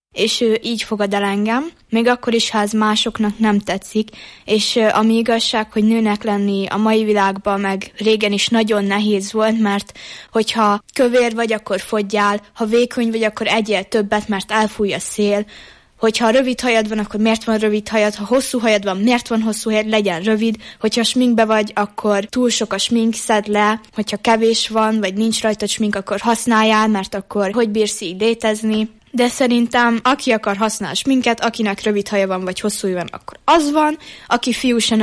Speaker 14: és ő így fogad el engem, még akkor is, ha ez másoknak nem tetszik, és ami igazság, hogy nőnek lenni a mai világban meg régen is nagyon nehéz volt, mert hogyha kövér vagy, akkor fogyjál, ha vékony vagy, akkor egyél többet, mert elfúj a szél, hogyha rövid hajad van, akkor miért van rövid hajad, ha hosszú hajad van, miért van hosszú hajad, legyen rövid, hogyha sminkbe vagy, akkor túl sok a smink, szedd le, hogyha kevés van, vagy nincs rajtad smink, akkor használjál, mert akkor hogy bírsz így létezni. De szerintem, aki akar használni sminket, akinek rövid haja van, vagy hosszú van, akkor az van. Aki fiúsan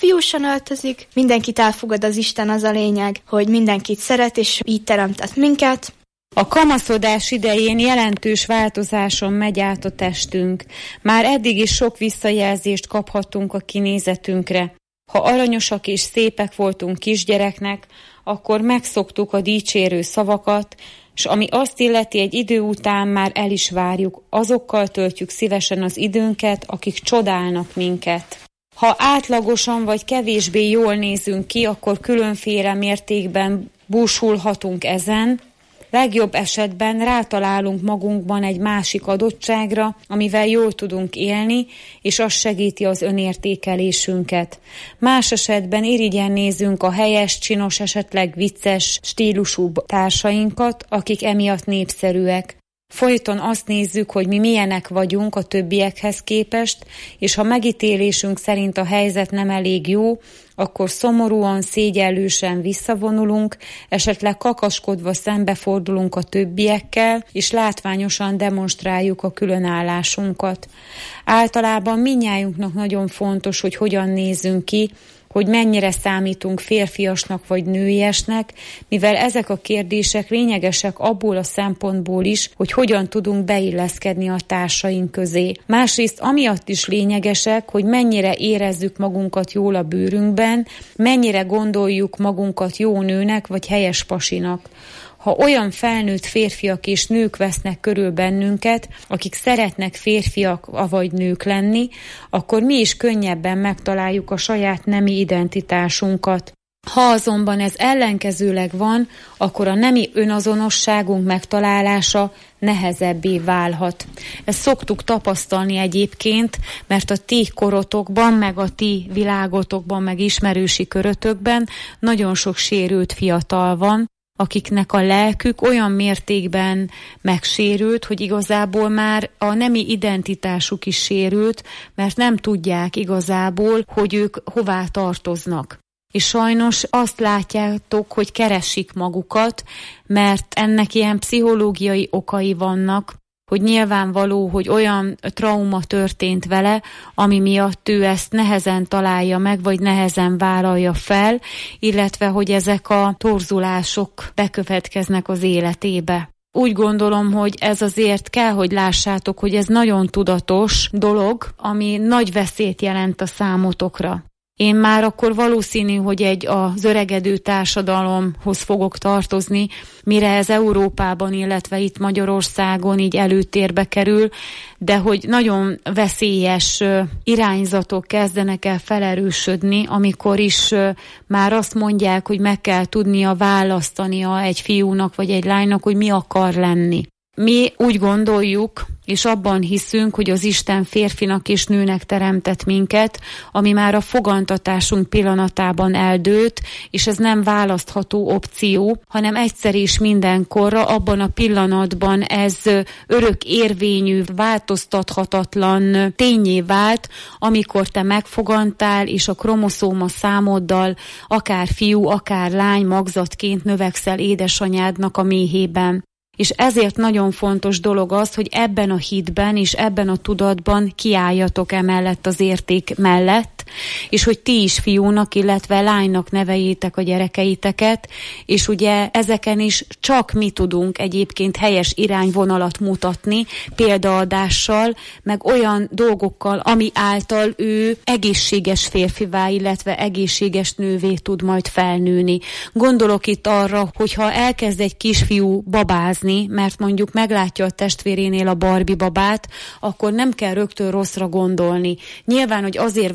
Speaker 14: öltözik. Mindenkit elfogad az Isten, az a lényeg, hogy mindenkit szeret, és így teremtett minket.
Speaker 9: A kamaszodás idején jelentős változáson megy át a testünk. Már eddig is sok visszajelzést kaphattunk a kinézetünkre. Ha aranyosak és szépek voltunk kisgyereknek, akkor megszoktuk a dicsérő szavakat, és ami azt illeti, egy idő után már el is várjuk, azokkal töltjük szívesen az időnket, akik csodálnak minket. Ha átlagosan vagy kevésbé jól nézünk ki, akkor különféle mértékben búsulhatunk ezen. Legjobb esetben rátalálunk magunkban egy másik adottságra, amivel jól tudunk élni, és az segíti az önértékelésünket. Más esetben irigyen nézünk a helyes, csinos, esetleg vicces, stílusú társainkat, akik emiatt népszerűek. Folyton azt nézzük, hogy mi milyenek vagyunk a többiekhez képest, és ha megítélésünk szerint a helyzet nem elég jó, akkor szomorúan, szégyellősen visszavonulunk, esetleg kakaskodva szembefordulunk a többiekkel, és látványosan demonstráljuk a különállásunkat. Általában mindnyájunknak nagyon fontos, hogy hogyan nézzünk ki, hogy mennyire számítunk férfiasnak vagy nőiesnek, mivel ezek a kérdések lényegesek abból a szempontból is, hogy hogyan tudunk beilleszkedni a társaink közé. Másrészt amiatt is lényegesek, hogy mennyire érezzük magunkat jól a bőrünkben, mennyire gondoljuk magunkat jó nőnek vagy helyes pasinak. Ha olyan felnőtt férfiak és nők vesznek körül bennünket, akik szeretnek férfiak vagy nők lenni, akkor mi is könnyebben megtaláljuk a saját nemi identitásunkat. Ha azonban ez ellenkezőleg van, akkor a nemi önazonosságunk megtalálása nehezebbé válhat. Ezt szoktuk tapasztalni egyébként, mert a ti korotokban, meg a ti világotokban, meg ismerősi körötökben nagyon sok sérült fiatal van, akiknek a lelkük olyan mértékben megsérült, hogy igazából már a nemi identitásuk is sérült, mert nem tudják igazából, hogy ők hová tartoznak. És sajnos azt látjátok, hogy keresik magukat, mert ennek ilyen pszichológiai okai vannak, hogy nyilvánvaló, hogy olyan trauma történt vele, ami miatt ő ezt nehezen találja meg, vagy nehezen vállalja fel, illetve hogy ezek a torzulások bekövetkeznek az életébe. Úgy gondolom, hogy ez azért kell, hogy lássátok, hogy ez nagyon tudatos dolog, ami nagy veszélyt jelent a számotokra. Én már akkor valószínű, hogy az öregedő társadalomhoz fogok tartozni, mire ez Európában, illetve itt Magyarországon így előtérbe kerül, de hogy nagyon veszélyes irányzatok kezdenek el felerősödni, amikor is már azt mondják, hogy meg kell tudnia választania egy fiúnak vagy egy lánynak, hogy mi akar lenni. Mi úgy gondoljuk, és abban hiszünk, hogy az Isten férfinak és nőnek teremtett minket, ami már a fogantatásunk pillanatában eldőlt, és ez nem választható opció, hanem egyszer és mindenkorra abban a pillanatban ez örök érvényű, változtathatatlan tényé vált, amikor te megfogantál, és a kromoszóma számoddal akár fiú, akár lány magzatként növekszel édesanyádnak a méhében. És ezért nagyon fontos dolog az, hogy ebben a hitben és ebben a tudatban kiálljatok emellett az érték mellett, és hogy ti is fiúnak, illetve lánynak neveljétek a gyerekeiteket, és ugye ezeken is csak mi tudunk egyébként helyes irányvonalat mutatni, példaadással, meg olyan dolgokkal, ami által ő egészséges férfivá, illetve egészséges nővé tud majd felnőni. Gondolok itt arra, hogyha elkezd egy kisfiú babázni, mert mondjuk meglátja a testvérénél a Barbie babát, akkor nem kell rögtön rosszra gondolni. Nyilván, hogy azért veszi el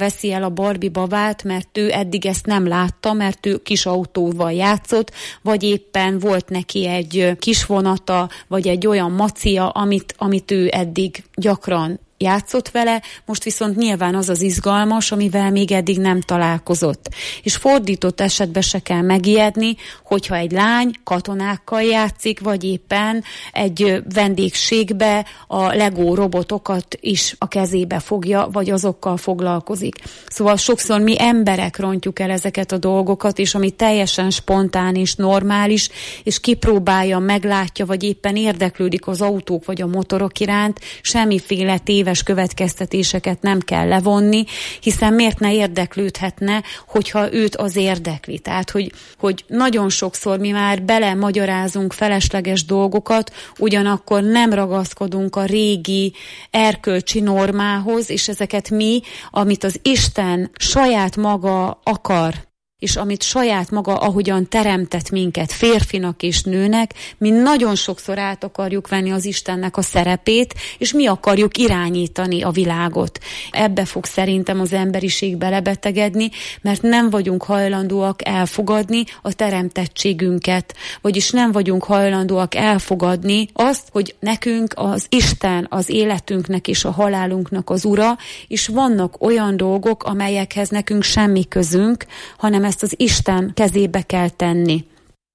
Speaker 9: a Barbie babát, mert ő eddig ezt nem látta, mert ő kis autóval játszott, vagy éppen volt neki egy kis vonata, vagy egy olyan macia, amit ő eddig gyakran játszott vele, most viszont nyilván az az izgalmas, amivel még eddig nem találkozott. És fordított esetben se kell megijedni, hogyha egy lány katonákkal játszik, vagy éppen egy vendégségbe a Lego robotokat is a kezébe fogja, vagy azokkal foglalkozik. Szóval sokszor mi emberek rontjuk el ezeket a dolgokat, és ami teljesen spontán és normális, és kipróbálja, meglátja, vagy éppen érdeklődik az autók vagy a motorok iránt, semmiféle téves következtetéseket nem kell levonni, hiszen miért ne érdeklődhetne, hogyha őt az érdekli. Tehát, hogy nagyon sokszor mi már belemagyarázunk felesleges dolgokat, ugyanakkor nem ragaszkodunk a régi erkölcsi normához, és ezeket mi, amit az Isten saját maga akar, és amit saját maga, ahogyan teremtett minket férfinak és nőnek, mi nagyon sokszor át akarjuk venni az Istennek a szerepét, és mi akarjuk irányítani a világot. Ebbe fog szerintem az emberiség belebetegedni, mert nem vagyunk hajlandóak elfogadni a teremtettségünket, vagyis nem vagyunk hajlandóak elfogadni azt, hogy nekünk az Isten az életünknek és a halálunknak az ura, és vannak olyan dolgok, amelyekhez nekünk semmi közünk, hanem ezt az Isten kezébe kell tenni.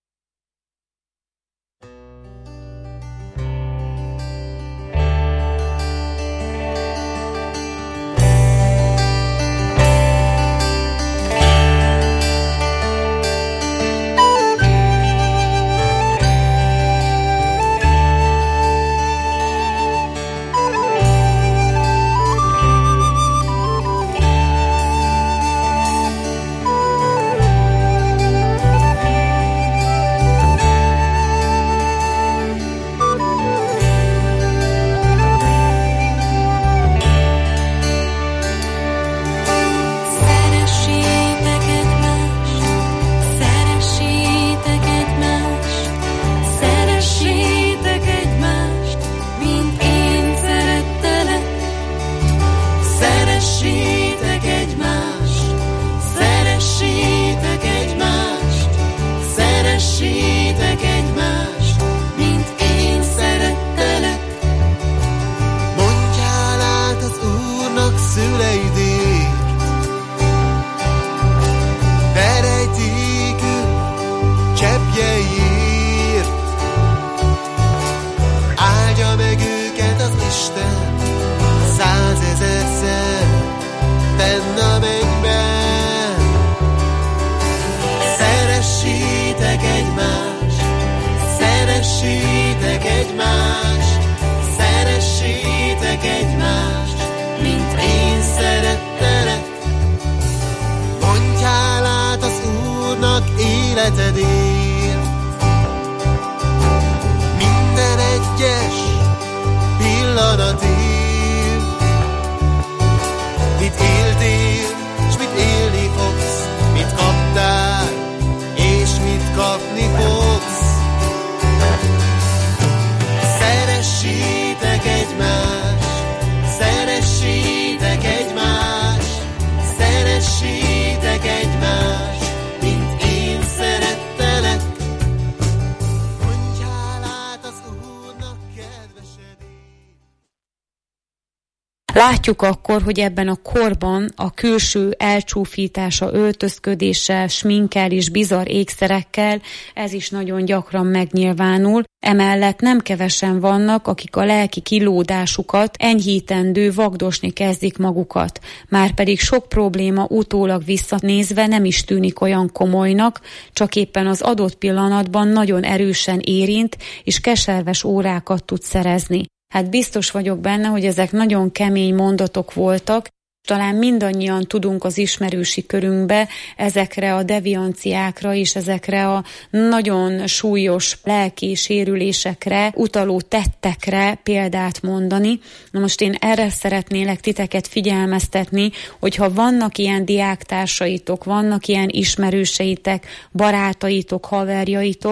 Speaker 15: Minden egyes pillanatig, mit éltél, s mit élni fogsz, mit kaptál, és mit kapni fogsz. Szeressétek egymást, szeressétek egymást, szeressétek egymást, mint én szerettelek. Mondjál át az Úrnak kedvesedét.
Speaker 9: Látjuk akkor, hogy ebben a korban a külső elcsúfítása, öltözködéssel, sminkkel és bizarr ékszerekkel ez is nagyon gyakran megnyilvánul. Emellett nem kevesen vannak, akik a lelki kilódásukat enyhítendő vagdosni kezdik magukat. Márpedig sok probléma utólag visszanézve nem is tűnik olyan komolynak, csak éppen az adott pillanatban nagyon erősen érint és keserves órákat tud szerezni. Hát biztos vagyok benne, hogy ezek nagyon kemény mondatok voltak, talán mindannyian tudunk az ismerősi körünkbe ezekre a devianciákra és ezekre a nagyon súlyos lelki sérülésekre, utaló tettekre példát mondani. Na most én erre szeretnélek titeket figyelmeztetni, hogyha vannak ilyen diáktársaitok, vannak ilyen ismerőseitek, barátaitok, haverjaitok,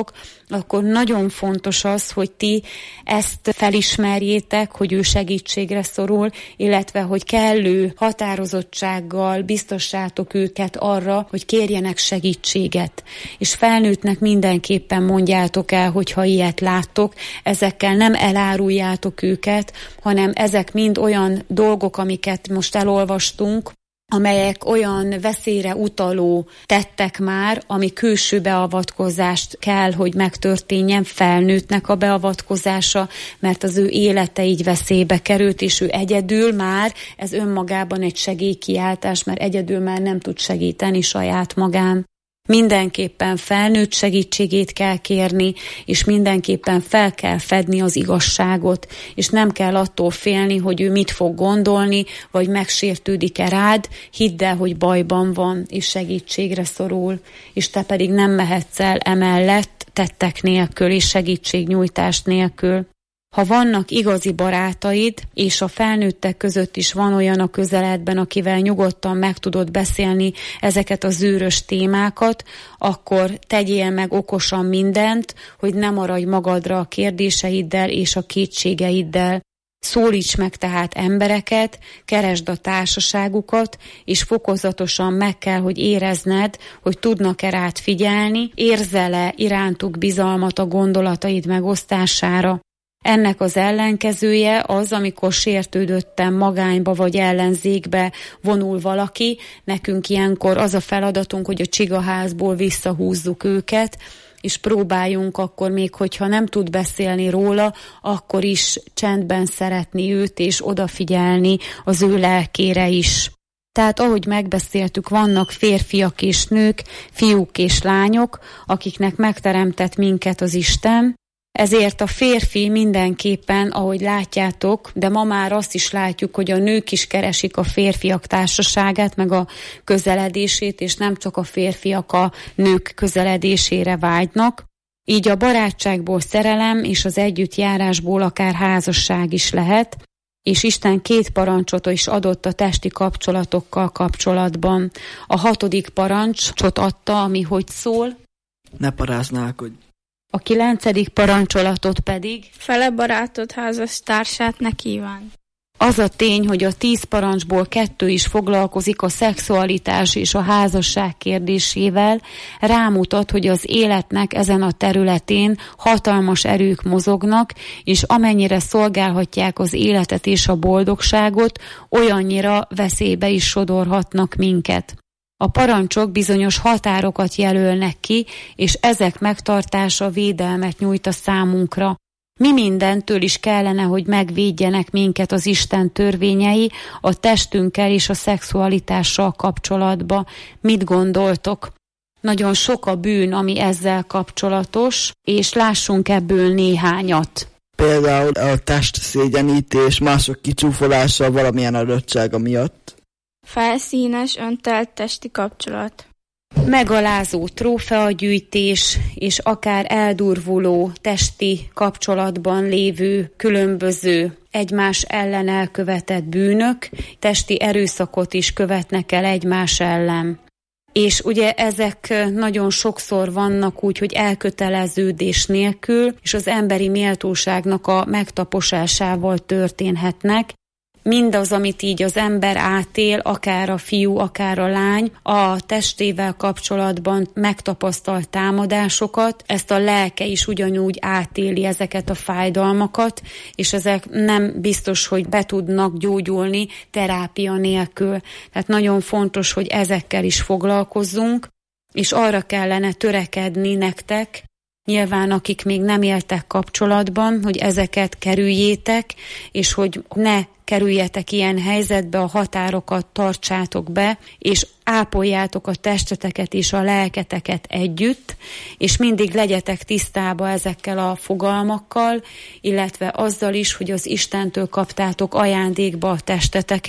Speaker 9: akkor nagyon fontos az, hogy ti ezt felismerjétek, hogy ő segítségre szorul, illetve hogy kellő határozottsággal biztossátok őket arra, hogy kérjenek segítséget. És felnőttnek mindenképpen mondjátok el, hogyha ilyet láttok, ezekkel nem eláruljátok őket, hanem ezek mind olyan dolgok, amiket most elolvastunk, amelyek olyan veszélyre utaló tettek már, ami külső beavatkozást kell, hogy megtörténjen, felnőttnek a beavatkozása, mert az ő élete így veszélybe került, és ő egyedül már, ez önmagában egy segélykiáltás, mert egyedül már nem tud segíteni saját magán. Mindenképpen felnőtt segítségét kell kérni, és mindenképpen fel kell fedni az igazságot, és nem kell attól félni, hogy ő mit fog gondolni, vagy megsértődik-e rád, hidd el, hogy bajban van, és segítségre szorul, és te pedig nem mehetsz el emellett tettek nélkül, és segítségnyújtást nélkül. Ha vannak igazi barátaid, és a felnőttek között is van olyan a közeledben, akivel nyugodtan meg tudod beszélni ezeket a zűrös témákat, akkor tegyél meg okosan mindent, hogy ne maradj magadra a kérdéseiddel és a kétségeiddel. Szólíts meg tehát embereket, keresd a társaságukat, és fokozatosan meg kell, hogy érezned, hogy tudnak-e rád figyelni, érzel-e irántuk bizalmat a gondolataid megosztására. Ennek az ellenkezője az, amikor sértődötten magányba vagy ellenzékbe vonul valaki, nekünk ilyenkor az a feladatunk, hogy a csigaházból visszahúzzuk őket, és próbáljunk akkor még, hogyha nem tud beszélni róla, akkor is csendben szeretni őt, és odafigyelni az ő lelkére is. Tehát ahogy megbeszéltük, vannak férfiak és nők, fiúk és lányok, akiknek megteremtett minket az Isten. Ezért a férfi mindenképpen, ahogy látjátok, de ma már azt is látjuk, hogy a nők is keresik a férfiak társaságát, meg a közeledését, és nem csak a férfiak a nők közeledésére vágynak. Így a barátságból szerelem és az együttjárásból akár házasság is lehet, és Isten 2 parancsot is adott a testi kapcsolatokkal kapcsolatban. A 6. parancsot adta, ami hogy szól?
Speaker 10: Ne paráználkodj.
Speaker 9: A 9. parancsolatot pedig
Speaker 11: fele barátod házastársát ne kíván.
Speaker 9: Az a tény, hogy a 10 parancsból 2 is foglalkozik a szexualitás és a házasság kérdésével, rámutat, hogy az életnek ezen a területén hatalmas erők mozognak, és amennyire szolgálhatják az életet és a boldogságot, olyannyira veszélybe is sodorhatnak minket. A parancsok bizonyos határokat jelölnek ki, és ezek megtartása védelmet nyújt a számunkra. Mi mindentől is kellene, hogy megvédjenek minket az Isten törvényei a testünkkel és a szexualitással kapcsolatban. Mit gondoltok? Nagyon sok a bűn, ami ezzel kapcsolatos, és lássunk ebből néhányat.
Speaker 10: Például a testszégyenítés, mások kicsúfolása valamilyen adottsága miatt.
Speaker 11: Felszínes, öntelt testi kapcsolat.
Speaker 9: Megalázó trófeagyűjtés, és akár eldurvuló testi kapcsolatban lévő különböző egymás ellen elkövetett bűnök, testi erőszakot is követnek el egymás ellen. És ugye ezek nagyon sokszor vannak úgy, hogy elköteleződés nélkül, és az emberi méltóságnak a megtaposásával történhetnek. Mindaz, amit így az ember átél, akár a fiú, akár a lány, a testével kapcsolatban megtapasztalt támadásokat, ezt a lelke is ugyanúgy átéli ezeket a fájdalmakat, és ezek nem biztos, hogy be tudnak gyógyulni terápia nélkül. Tehát nagyon fontos, hogy ezekkel is foglalkozzunk, és arra kellene törekedni nektek, nyilván akik még nem éltek kapcsolatban, hogy ezeket kerüljétek, és hogy ne kerüljetek ilyen helyzetbe, a határokat tartsátok be, és ápoljátok a testeteket és a lelketeket együtt, és mindig legyetek tisztába ezekkel a fogalmakkal, illetve azzal is, hogy az Istentől kaptátok ajándékba a testeteket,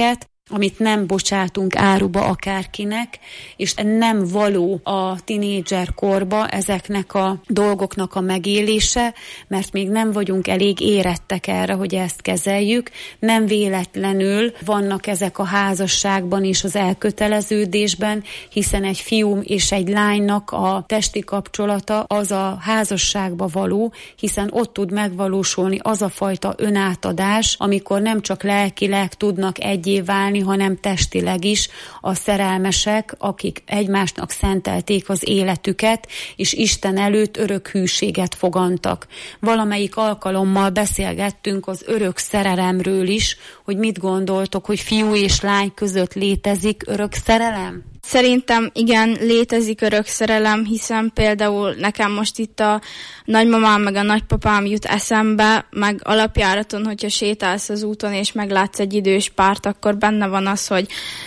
Speaker 9: amit nem bocsátunk áruba akárkinek, és nem való a tinédzser korba ezeknek a dolgoknak a megélése, mert még nem vagyunk elég érettek erre, hogy ezt kezeljük. Nem véletlenül vannak ezek a házasságban és az elköteleződésben, hiszen egy fiú és egy lánynak a testi kapcsolata az a házasságba való, hiszen ott tud megvalósulni az a fajta önátadás, amikor nem csak lelkileg tudnak egyé válni, hanem testileg is a szerelmesek, akik egymásnak szentelték az életüket, és Isten előtt örök hűséget fogantak. Valamelyik alkalommal beszélgettünk az örök szerelemről is, hogy mit gondoltok, hogy fiú és lány között létezik örök szerelem?
Speaker 11: Szerintem igen, létezik örök szerelem, hiszen például nekem most itt a nagymamám meg a nagypapám jut eszembe, meg alapjáraton, hogyha sétálsz az úton és meglátsz egy idős párt, akkor benne van az, hogy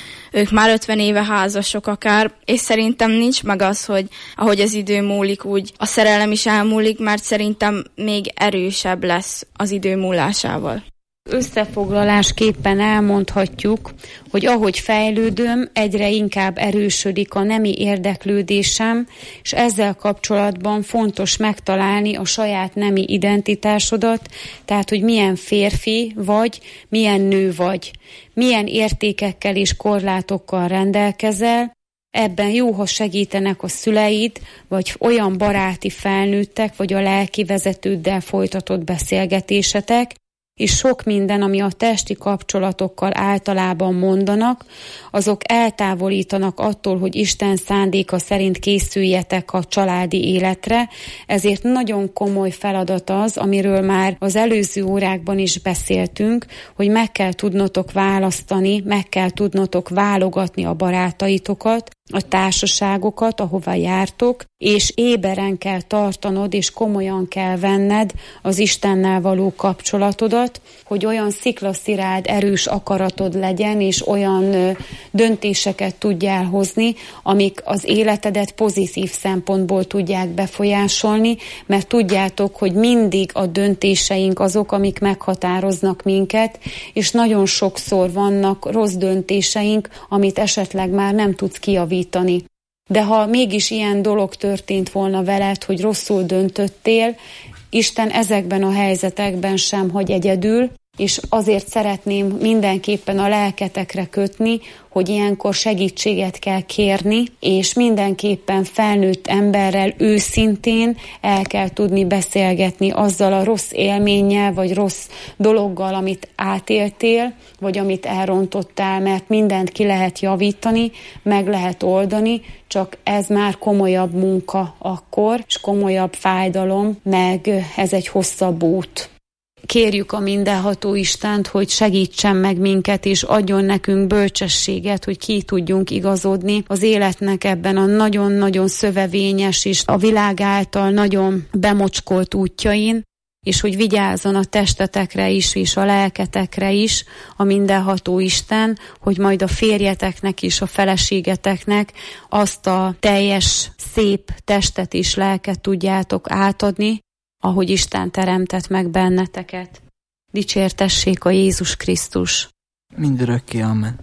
Speaker 11: ők már 50 éve házasok akár, és szerintem nincs meg az, hogy ahogy az idő múlik, úgy a szerelem is elmúlik, mert szerintem még erősebb lesz az idő múlásával.
Speaker 9: Összefoglalásképpen elmondhatjuk, hogy ahogy fejlődöm, egyre inkább erősödik a nemi érdeklődésem, és ezzel kapcsolatban fontos megtalálni a saját nemi identitásodat, tehát hogy milyen férfi vagy, milyen nő vagy, milyen értékekkel és korlátokkal rendelkezel. Ebben jó, ha segítenek a szüleid, vagy olyan baráti felnőttek, vagy a lelki vezetőddel folytatott beszélgetésetek, és sok minden, ami a testi kapcsolatokkal általában mondanak, azok eltávolítanak attól, hogy Isten szándéka szerint készüljetek a családi életre, ezért nagyon komoly feladat az, amiről már az előző órákban is beszéltünk, hogy meg kell tudnotok választani, meg kell tudnotok válogatni a barátaitokat, a társaságokat, ahova jártok, és éberen kell tartanod, és komolyan kell venned az Istennel való kapcsolatodat, hogy olyan sziklaszilárd, erős akaratod legyen, és olyan döntéseket tudjál hozni, amik az életedet pozitív szempontból tudják befolyásolni, mert tudjátok, hogy mindig a döntéseink azok, amik meghatároznak minket, és nagyon sokszor vannak rossz döntéseink, amit esetleg már nem tudsz kijavítani. De ha mégis ilyen dolog történt volna veled, hogy rosszul döntöttél, Isten ezekben a helyzetekben sem hagy egyedül, és azért szeretném mindenképpen a lelketekre kötni, hogy ilyenkor segítséget kell kérni, és mindenképpen felnőtt emberrel őszintén el kell tudni beszélgetni azzal a rossz élménnyel, vagy rossz dologgal, amit átéltél, vagy amit elrontottál, mert mindent ki lehet javítani, meg lehet oldani, csak ez már komolyabb munka akkor, és komolyabb fájdalom, meg ez egy hosszabb út. Kérjük a mindenható Istent, hogy segítsen meg minket, és adjon nekünk bölcsességet, hogy ki tudjunk igazodni az életnek ebben a nagyon-nagyon szövevényes és a világ által nagyon bemocskolt útjain, és hogy vigyázzon a testetekre is, és a lelketekre is a mindenható Isten, hogy majd a férjeteknek és a feleségeteknek azt a teljes, szép testet és lelket tudjátok átadni, ahogy Isten teremtett meg benneteket. Dicsértessék a Jézus Krisztus.
Speaker 10: Mindörökké, amen.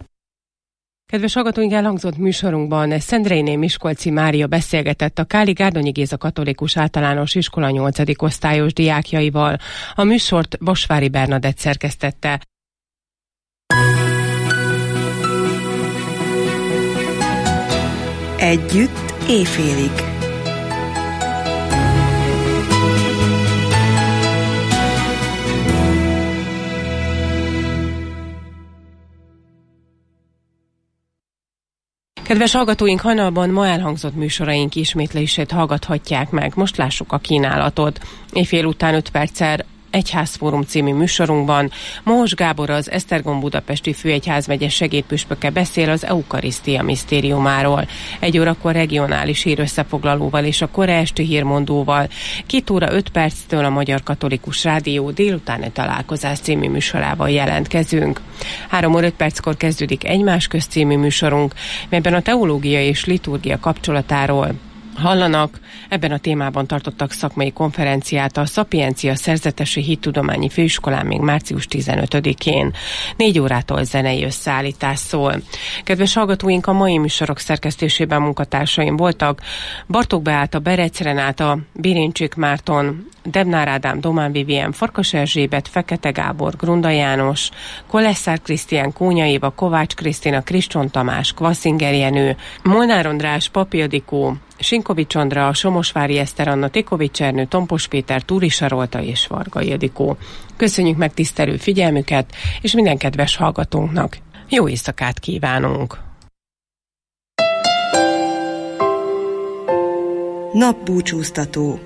Speaker 4: Kedves hallgatóink, elhangzott műsorunkban Szendréné Miskolci Mária beszélgetett a Káli Gárdonyi Géza Katolikus Általános Iskola 8. osztályos diákjaival. A műsort Vasvári Bernadett szerkesztette.
Speaker 16: Együtt éjfélig.
Speaker 4: Kedves hallgatóink, hajnalban ma elhangzott műsoraink ismétlését hallgathatják meg. Most lássuk a kínálatot. Éjfél után 5 perccel Egyházfórum című műsorunkban Mohos Gábor, az Esztergom Budapesti Főegyházmegye segédpüspöke beszél az Eukarisztia misztériumáról. 1 órakor regionális hírösszefoglalóval és a kora esti hírmondóval. 2 óra 5 perctől a Magyar Katolikus Rádió délutáni találkozás című műsorával jelentkezünk. 3 óra 5 perckor kezdődik Egymás közt című műsorunk, melyben a teológia és liturgia kapcsolatáról, hallanak. Ebben a témában tartottak szakmai konferenciát a Szapiencia Szerzetesi Hittudományi Főiskolán még március 15-én. 4 órától zenei összeállítás szól. Kedves hallgatóink, a mai műsorok szerkesztésében munkatársaim voltak Bartók Beáta, Berec Renáta, Birincsik Márton, Debnár Ádám, Domán Vivien, Farkas Erzsébet, Fekete Gábor, Grunda János, Kolesszár Krisztián, Kónya Éva, Kovács Krisztina, Kriston Tamás, Kvaszinger Jenő, Molnár András, Papi Adikó, Sinkovics Andra, Somosvári Eszter Anna, Tikovics Ernő, Tompos Péter, Túri Sarolta és Vargai Adikó. Köszönjük megtisztelő figyelmüket, és minden kedves hallgatónknak jó éjszakát kívánunk!
Speaker 16: Napbúcsúztató.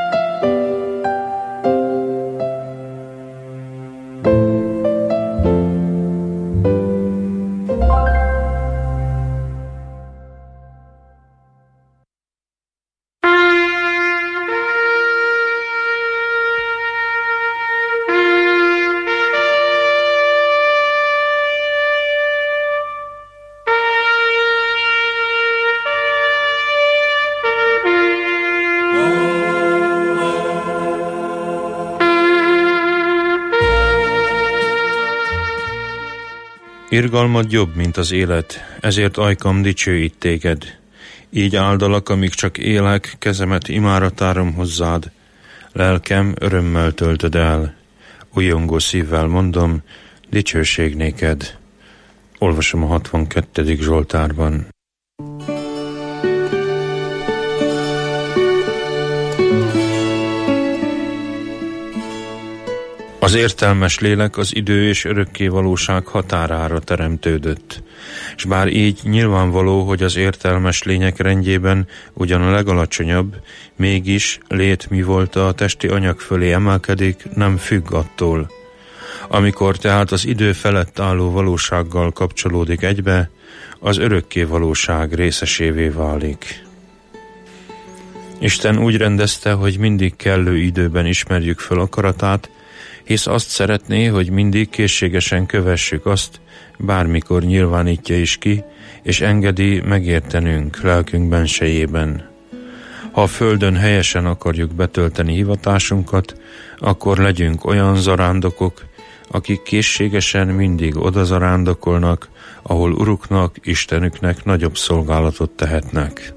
Speaker 17: Irgalmad jobb, mint az élet, ezért ajkam dicsőít téged. Így áldalak, amíg csak élek, kezemet imára tárom hozzád. Lelkem örömmel töltöd el. Újongó szívvel mondom, dicsőség néked. Olvasom a 62. Zsoltárban. Az értelmes lélek az idő és örökké valóság határára teremtődött, és bár így nyilvánvaló, hogy az értelmes lények rendjében ugyan a legalacsonyabb, mégis lét mi volt a testi anyag fölé emelkedik, nem függ attól. Amikor tehát az idő felett álló valósággal kapcsolódik egybe, az örökké valóság részesévé válik. Isten úgy rendezte, hogy mindig kellő időben ismerjük fel akaratát, hisz azt szeretné, hogy mindig készségesen kövessük azt, bármikor nyilvánítja is ki, és engedi megértenünk lelkünk bensejében. Ha a földön helyesen akarjuk betölteni hivatásunkat, akkor legyünk olyan zarándokok, akik készségesen mindig oda zarándokolnak, ahol Uruknak, Istenüknek nagyobb szolgálatot tehetnek.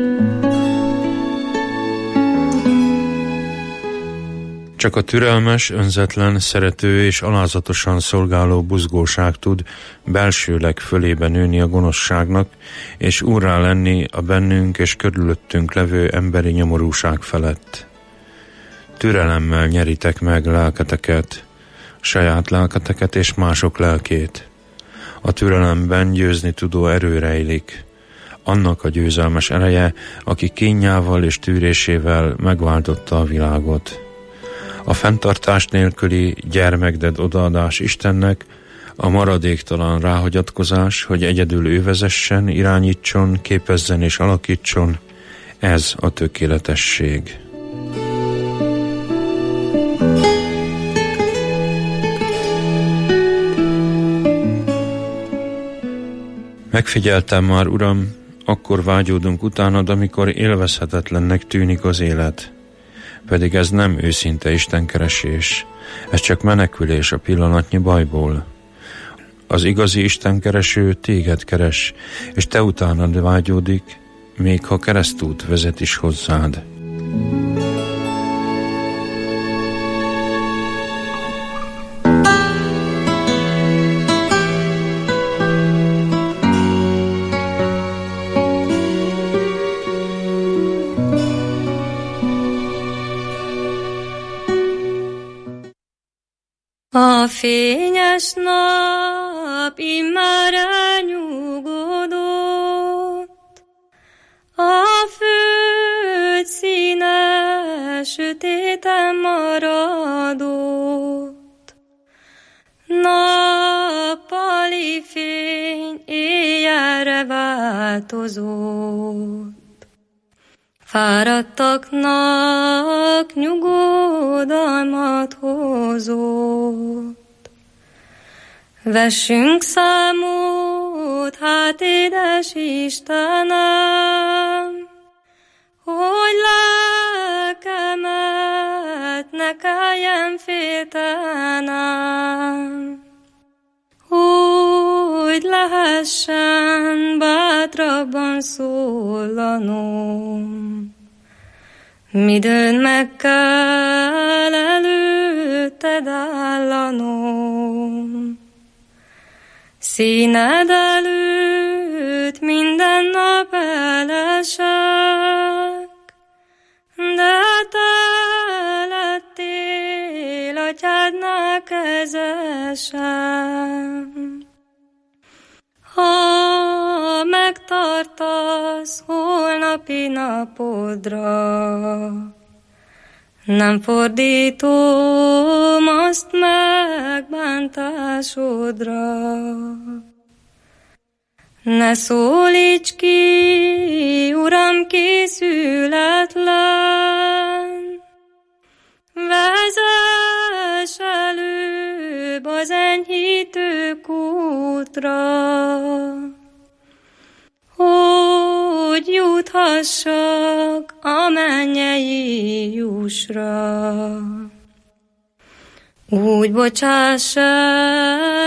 Speaker 17: Csak a türelmes, önzetlen, szerető és alázatosan szolgáló buzgóság tud belsőleg fölébe nőni a gonoszságnak, és úrrá lenni a bennünk és körülöttünk levő emberi nyomorúság felett. Türelemmel nyeritek meg lelketeket, saját lelketeket és mások lelkét. A türelemben győzni tudó erő rejlik. Annak a győzelmes ereje, aki kínjával és tűrésével megváltotta a világot. A fenntartás nélküli gyermekded odaadás Istennek, a maradéktalan ráhagyatkozás, hogy egyedül ő vezessen, irányítson, képezzen és alakítson, ez a tökéletesség. Megfigyeltem már, Uram, akkor vágyódunk utánad, amikor élvezhetetlennek tűnik az élet. Pedig ez nem őszinte istenkeresés, ez csak menekülés a pillanatnyi bajból. Az igazi istenkereső téged keres, és te utánad vágyódik, még ha keresztút vezet is hozzád.
Speaker 18: A fényes nap immár elnyugodott, a föld színe sötéten maradott. Nappali fény éjjelre változott. Fáradtaknak nyugodalmat hozott. Vessünk számot, hát édes Istenem, hogy lelkemet ne kelljen féltenem, hogy lehessen bátrabban szólanom. Midőn meg kell előtted állanom, színed előtt minden nap elesek, de te lettél atyádnál kezesem. Ha megtartasz holnapi napodra, nem fordítom azt megbántásodra. Ne szólíts ki, Uram, készületlen, vezess előbb az enyhítő kútra, hogy juthassak a mennyei jussra. Úgy bocsáss el